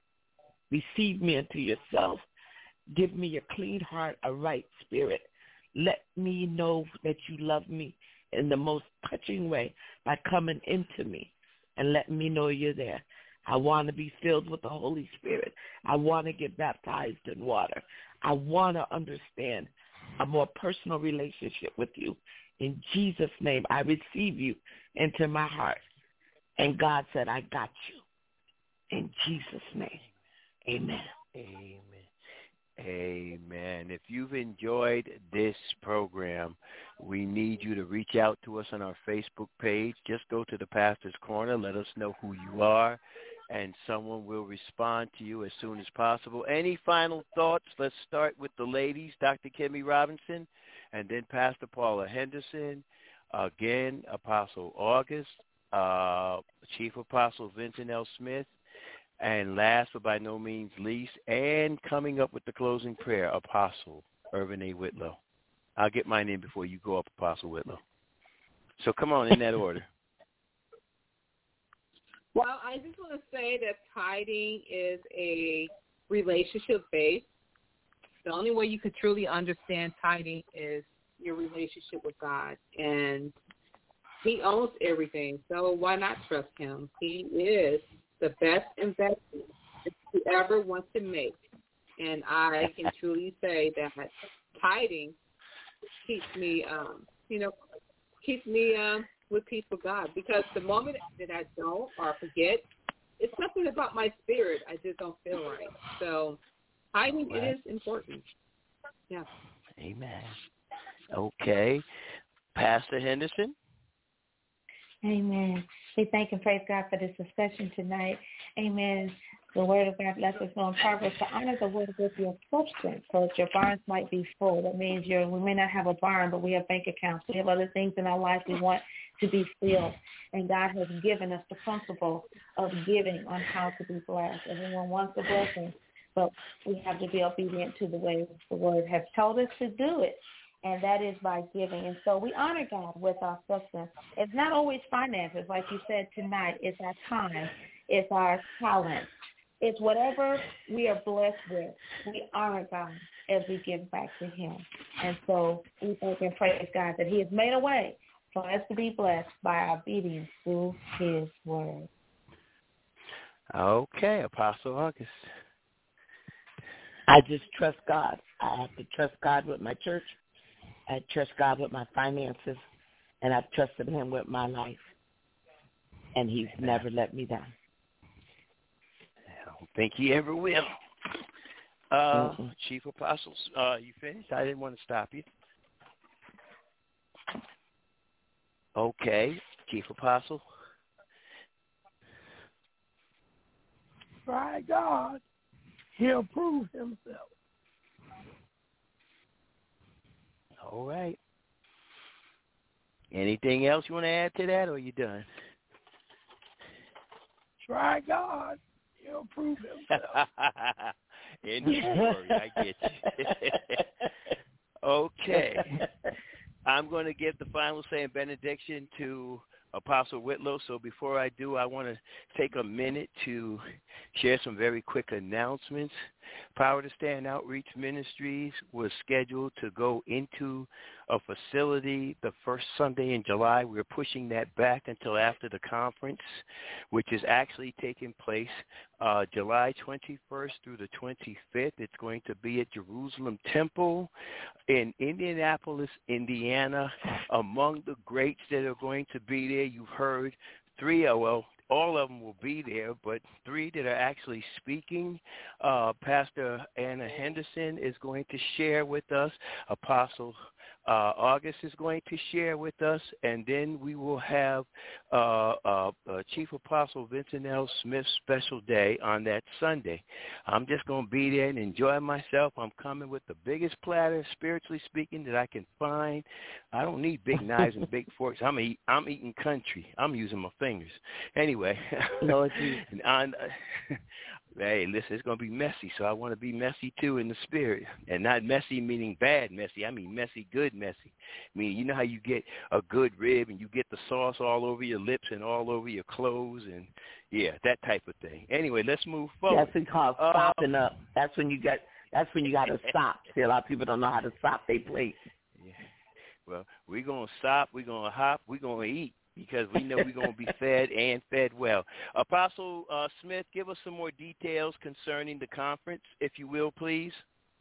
S12: Receive me into yourself. Give me a clean heart, a right spirit. Let me know that you love me in the most touching way by coming into me and letting me know you're there. I want to be filled with the Holy Spirit. I want to get baptized in water. I want to understand a more personal relationship with you. In Jesus' name, I receive you into my heart. And God said, I got you. In Jesus' name, amen.
S7: Amen. Amen. If you've enjoyed this program, we need you to reach out to us on our Facebook page. Just go to the Pastor's Corner. Let us know who you are, and someone will respond to you as soon as possible. Any final thoughts? Let's start with the ladies, Doctor Kimmy Robinson, and then Pastor Paula Henderson. Again, Apostle August. Uh, Chief Apostle Vincent L. Smith, and last but by no means least, and coming up with the closing prayer, Apostle Irvin A. Whitlow. I'll get mine in before you go up, Apostle Whitlow. So come on, in that order.
S9: Well, I just want to say that tithing is a relationship base. The only way you could truly understand tithing is your relationship with God. And He owns everything, so why not trust him? He is the best investment that you ever want to make. And I can truly say that tithing keeps me, um, you know, keeps me um, with peace with God. Because the moment that I don't or forget, it's something about my spirit. I just don't feel right. So tithing, right. It is important. Yeah.
S7: Amen. Okay. Pastor Henderson.
S10: Amen. We thank and praise God for this discussion tonight. Amen. The word of God lets us know in Proverbs to honor the word with your substance, so that your barns might be full. That means you're, we may not have a barn, but we have bank accounts. We have other things in our life we want to be filled. And God has given us the principle of giving on how to be blessed. Everyone wants a blessing, but we have to be obedient to the way the word has told us to do it. And that is by giving. And so we honor God with our substance. It's not always finances, like you said tonight. It's our time. It's our talent. It's whatever we are blessed with. We honor God as we give back to him. And so we thank and praise God that he has made a way for us to be blessed by our obedience through his word.
S7: Okay, Apostle August.
S12: I just trust God. I have to trust God with my church. I trust God with my finances, and I've trusted him with my life, and he's Amen. Never let me down.
S7: I don't think he ever will. Uh, mm-hmm. Chief Apostles, uh, you finished? I didn't want to stop you. Okay, Chief Apostle.
S11: Try God, he'll prove himself.
S7: All right. Anything else you want to add to that, or are you done?
S11: Try God, he'll prove himself.
S7: In the story, I get you. Okay. I'm going to give the final say and benediction to Apostle Whitlow. So before I do, I want to take a minute to share some very quick announcements. Power to Stand Outreach Ministries was scheduled to go into a facility the first Sunday in July. We're pushing that back until after the conference, which is actually taking place uh, July twenty-first through the twenty-fifth. It's going to be at Jerusalem Temple in Indianapolis, Indiana. Among the greats that are going to be there, you've heard three, well, all of them will be there, but three that are actually speaking. Uh, Pastor Anna Henderson is going to share with us. Apostle uh, August is going to share with us. And then we will have uh, uh, uh, Chief Apostle Vincent L. Smith's special day on that Sunday. I'm just going to be there and enjoy myself. I'm coming with the biggest platter, spiritually speaking, that I can find. I don't need big knives and big forks. I'm, eat, I'm eating country. I'm using my fingers. Anyway.
S12: Lord Jesus.
S7: and on, uh, hey, listen, it's going to be messy, so I want to be messy, too, in the spirit. And not messy meaning bad messy. I mean messy, good messy. I mean, you know how you get a good rib and you get the sauce all over your lips and all over your clothes and, yeah, that type of thing. Anyway, let's move forward.
S12: That's called uh, stopping up. That's when you got That's when you got to stop. See, a lot of people don't know how to stop their plate.
S7: Yeah. Well, we're going to stop, we're going to hop, we're going to eat, because we know we're going to be fed and fed well. Apostle uh, Smith, give us some more details concerning the conference, if you will, please.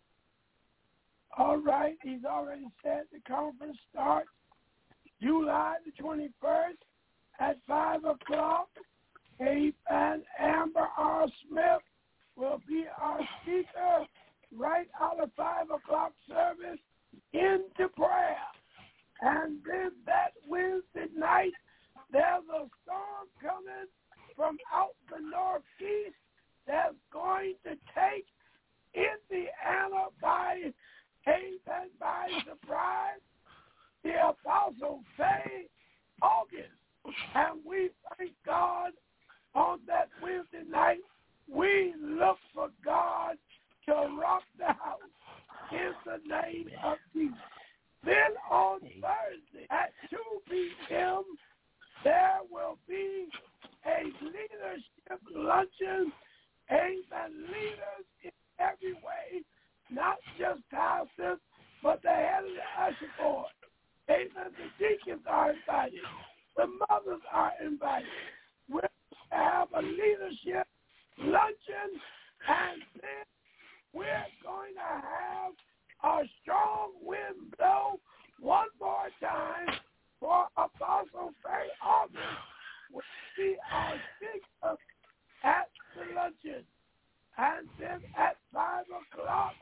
S11: All right. He's already said the conference starts July the twenty-first at five o'clock. Abe and Amber R. Smith will be our speaker right out of five o'clock service into prayer. And then that Wednesday night, there's a storm coming from out the northeast that's going to take Indiana by haste and by surprise. The Apostle Faye August. And we thank God on that Wednesday night. We look for God to rock the house in the name of Jesus. Then on Thursday at two p.m., there will be a leadership luncheon aimed at leaders in every way, not just pastors, but the head of the usher board. Amen. The deacons are invited. The mothers are invited. We'll have a leadership luncheon, and then we're going to have a strong wind blow one more time for Apostle Faye August. We'll see our speaker at the luncheon. And then at five o'clock,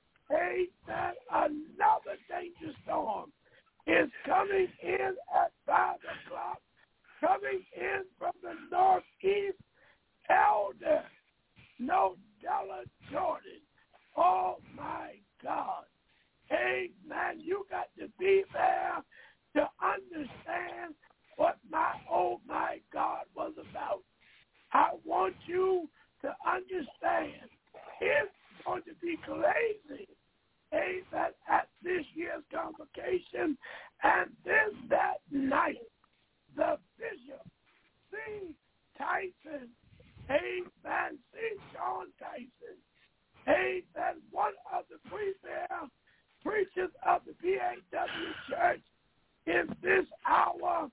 S11: amen, another danger storm is coming in at five o'clock, coming in from the northeast. Elder Nodella Jordan. Oh, my God. Amen. You got to be there to understand what my, oh, my God, was about. I want you to understand it's going to be crazy. Amen. At this year's convocation. And then that night, the bishop, C. Tyson, amen, C. Sean Tyson, amen, one of the premier preachers of the P A W Church in this hour,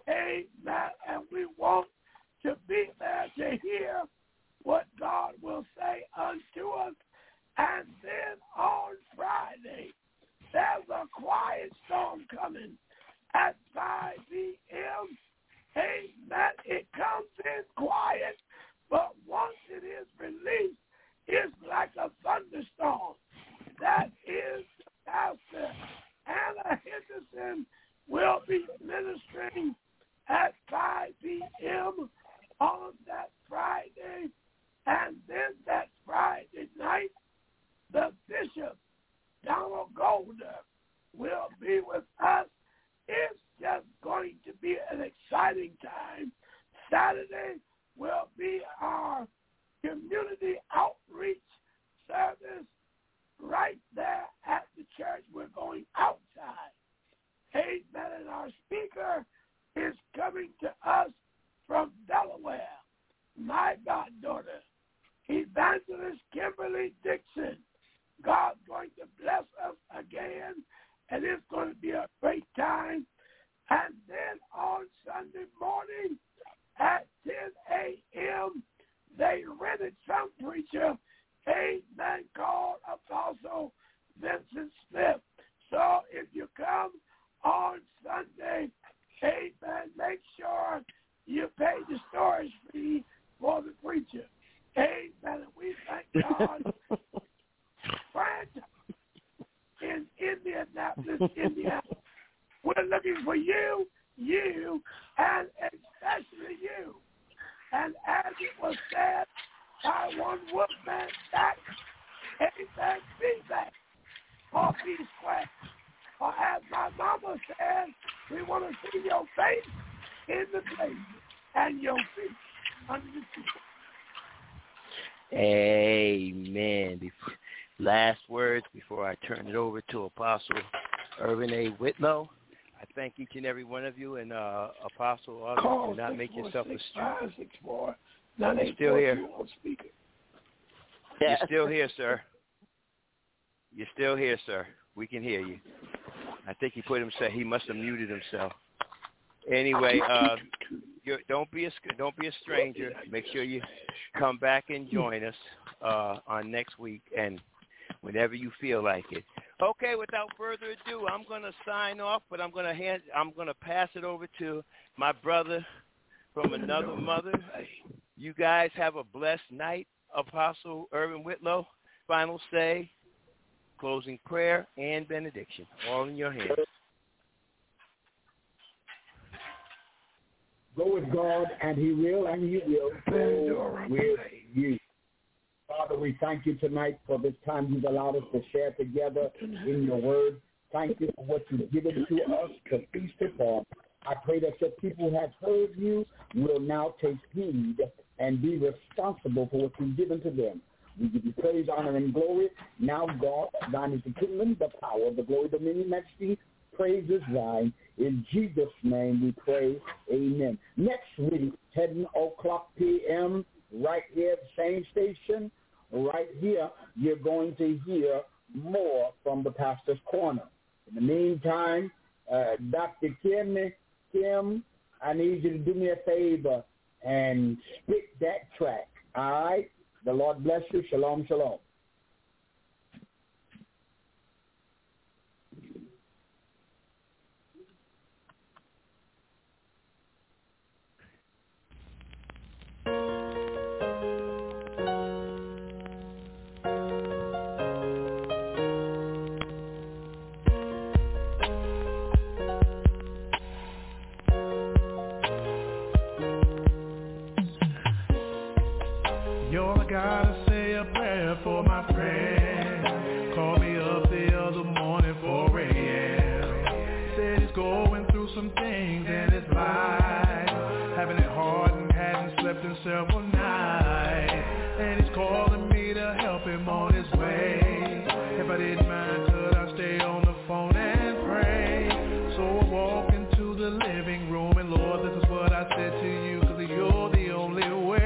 S11: amen, and we want to be there to hear what God will say unto us. And then on Friday, there's a quiet storm coming at five p.m. Amen. It comes in quiet, but once it is released, it's like a thunderstorm. That is Pastor Anna Henderson will be ministering at five p.m. on that Friday. And then that Friday night, the Bishop, Donald Golder, will be with us. It's just going to be an exciting time. Saturday will be our community outreach service right there at the church. We're going outside. Amen. And our speaker is coming to us from Delaware. My goddaughter, Evangelist Kimberly Dixon. God's going to bless us again, and it's going to be a great time. And then on Sunday morning at ten a.m., they rented some preacher, amen, called Apostle Vincent Smith. So if you come on Sunday, amen, make sure you pay the storage fee for the preacher. Amen. And we thank God. Friend in Indianapolis, Indiana. We're looking for you, you, and especially you. And as it was said by one Wolfman back, amen, be back or be square. Or as my mama said, we want to see your face in the place and your feet under the feet.
S7: Amen. Last words before I turn it over to Apostle Irvin A. Whitlow. I thank each and every one of you, and uh, Apostle August, do not make yourself a student. You're still here. You're still here, sir. You're still here, sir. We can hear you. I think he put himself. He must have muted himself. Anyway, uh, you're, don't be a don't be a stranger. Make sure you come back and join us uh, on next week, and whenever you feel like it. Okay, without further ado, I'm going to sign off, but I'm going to hand, I'm going to pass it over to my brother from another mother. You guys have a blessed night. Apostle Irvin Whitlow, final say, closing prayer, and benediction. All in your hands.
S8: Go with God, and he will, and he will go with you. Father, we thank you tonight for this time you've allowed us to share together in your word. Thank you for what you've given to us to feast upon. I pray that your people have heard you will now take heed and be responsible for what you've given to them. We give you praise, honor, and glory. Now, God, thine is the kingdom, the power, the glory, dominion, majesty, praise is thine. In Jesus' name we pray, amen. Next week, ten o'clock p.m., right here at the same station, right here, you're going to hear more from the Pastor's Corner. In the meantime, uh, Doctor Kim, Kim I need you to do me a favor and spit that track. All right? The Lord bless you. Shalom, shalom.
S1: Gotta say a prayer for my friend. Called me up the other morning for a yeah. Said he's going through some things in his life, having it hard and hadn't slept in several nights. And he's calling me to help him on his way. If I didn't mind, could I stay on the phone and pray? So I walked into the living room, and Lord, this is what I said to you, cause you're the only way.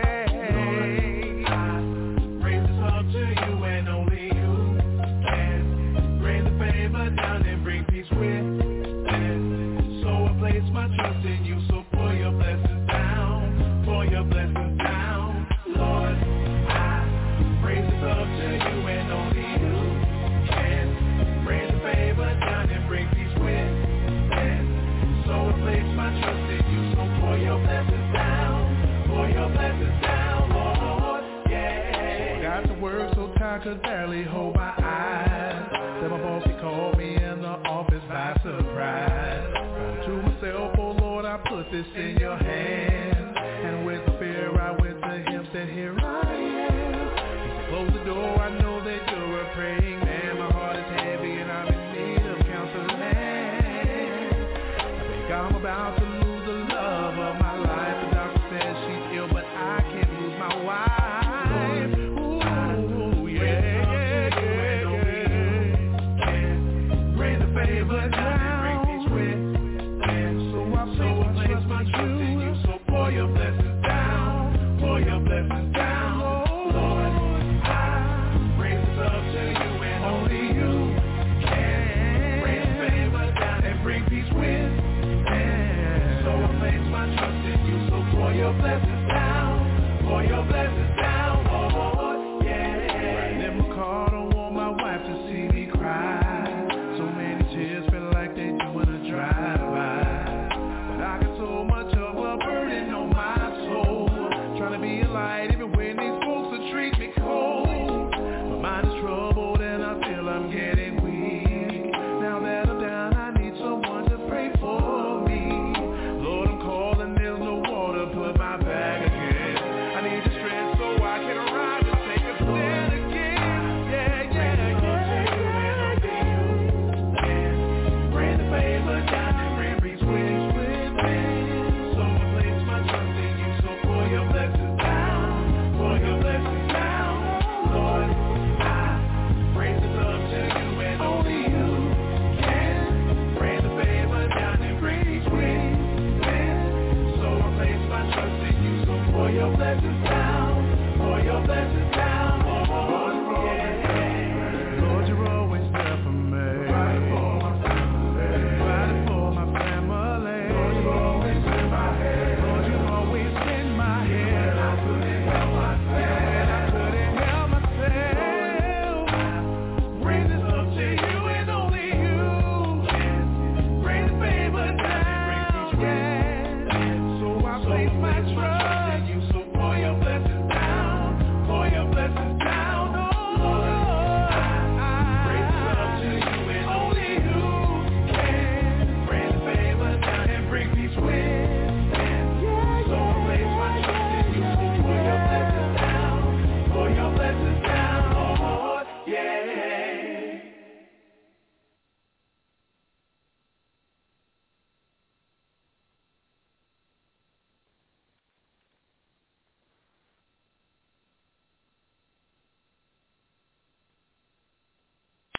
S1: I could barely hold my eyes. Then my boss, he called me in the office by surprise. To myself, oh Lord, I put this in your hands. And with fear, I went to him, said, here I am. He said, close the door, I know that you're a praying man. My heart is heavy and I'm in need of counseling. I think I'm about to lose the love of my life. The doctor says she's ill, but I can't lose my wife. Favor down and bring peace with. And so I so I place my trust in you. So pour your blessings down, pour your blessings down, Lord. I raise this up to you, and only you can bring favor down and bring peace with. And so I place my trust in you. So pour your blessings down, pour your blessings down, Lord. Yeah. Right in my car, don't want my wife to see me cry. Tears feel like they do when I drive by. But I got so much of a burden on my soul, trying to be a light even when these folks will treat me cold. My mind is troubled and I feel I'm getting weak. Now that I'm down, I need someone to pray for me. Lord, I'm calling, there's no water, put my bag again. I need your strength so I can rise and take a stand again. Yeah, yeah, yeah, yeah. Favor down and bring peace with me. So I place my trust in you. So pour your blessings down, pour your blessings down, Lord. I raise this up to you, and only you can bring the favor down and bring peace with me. So I place my trust in you. So pour your blessings down.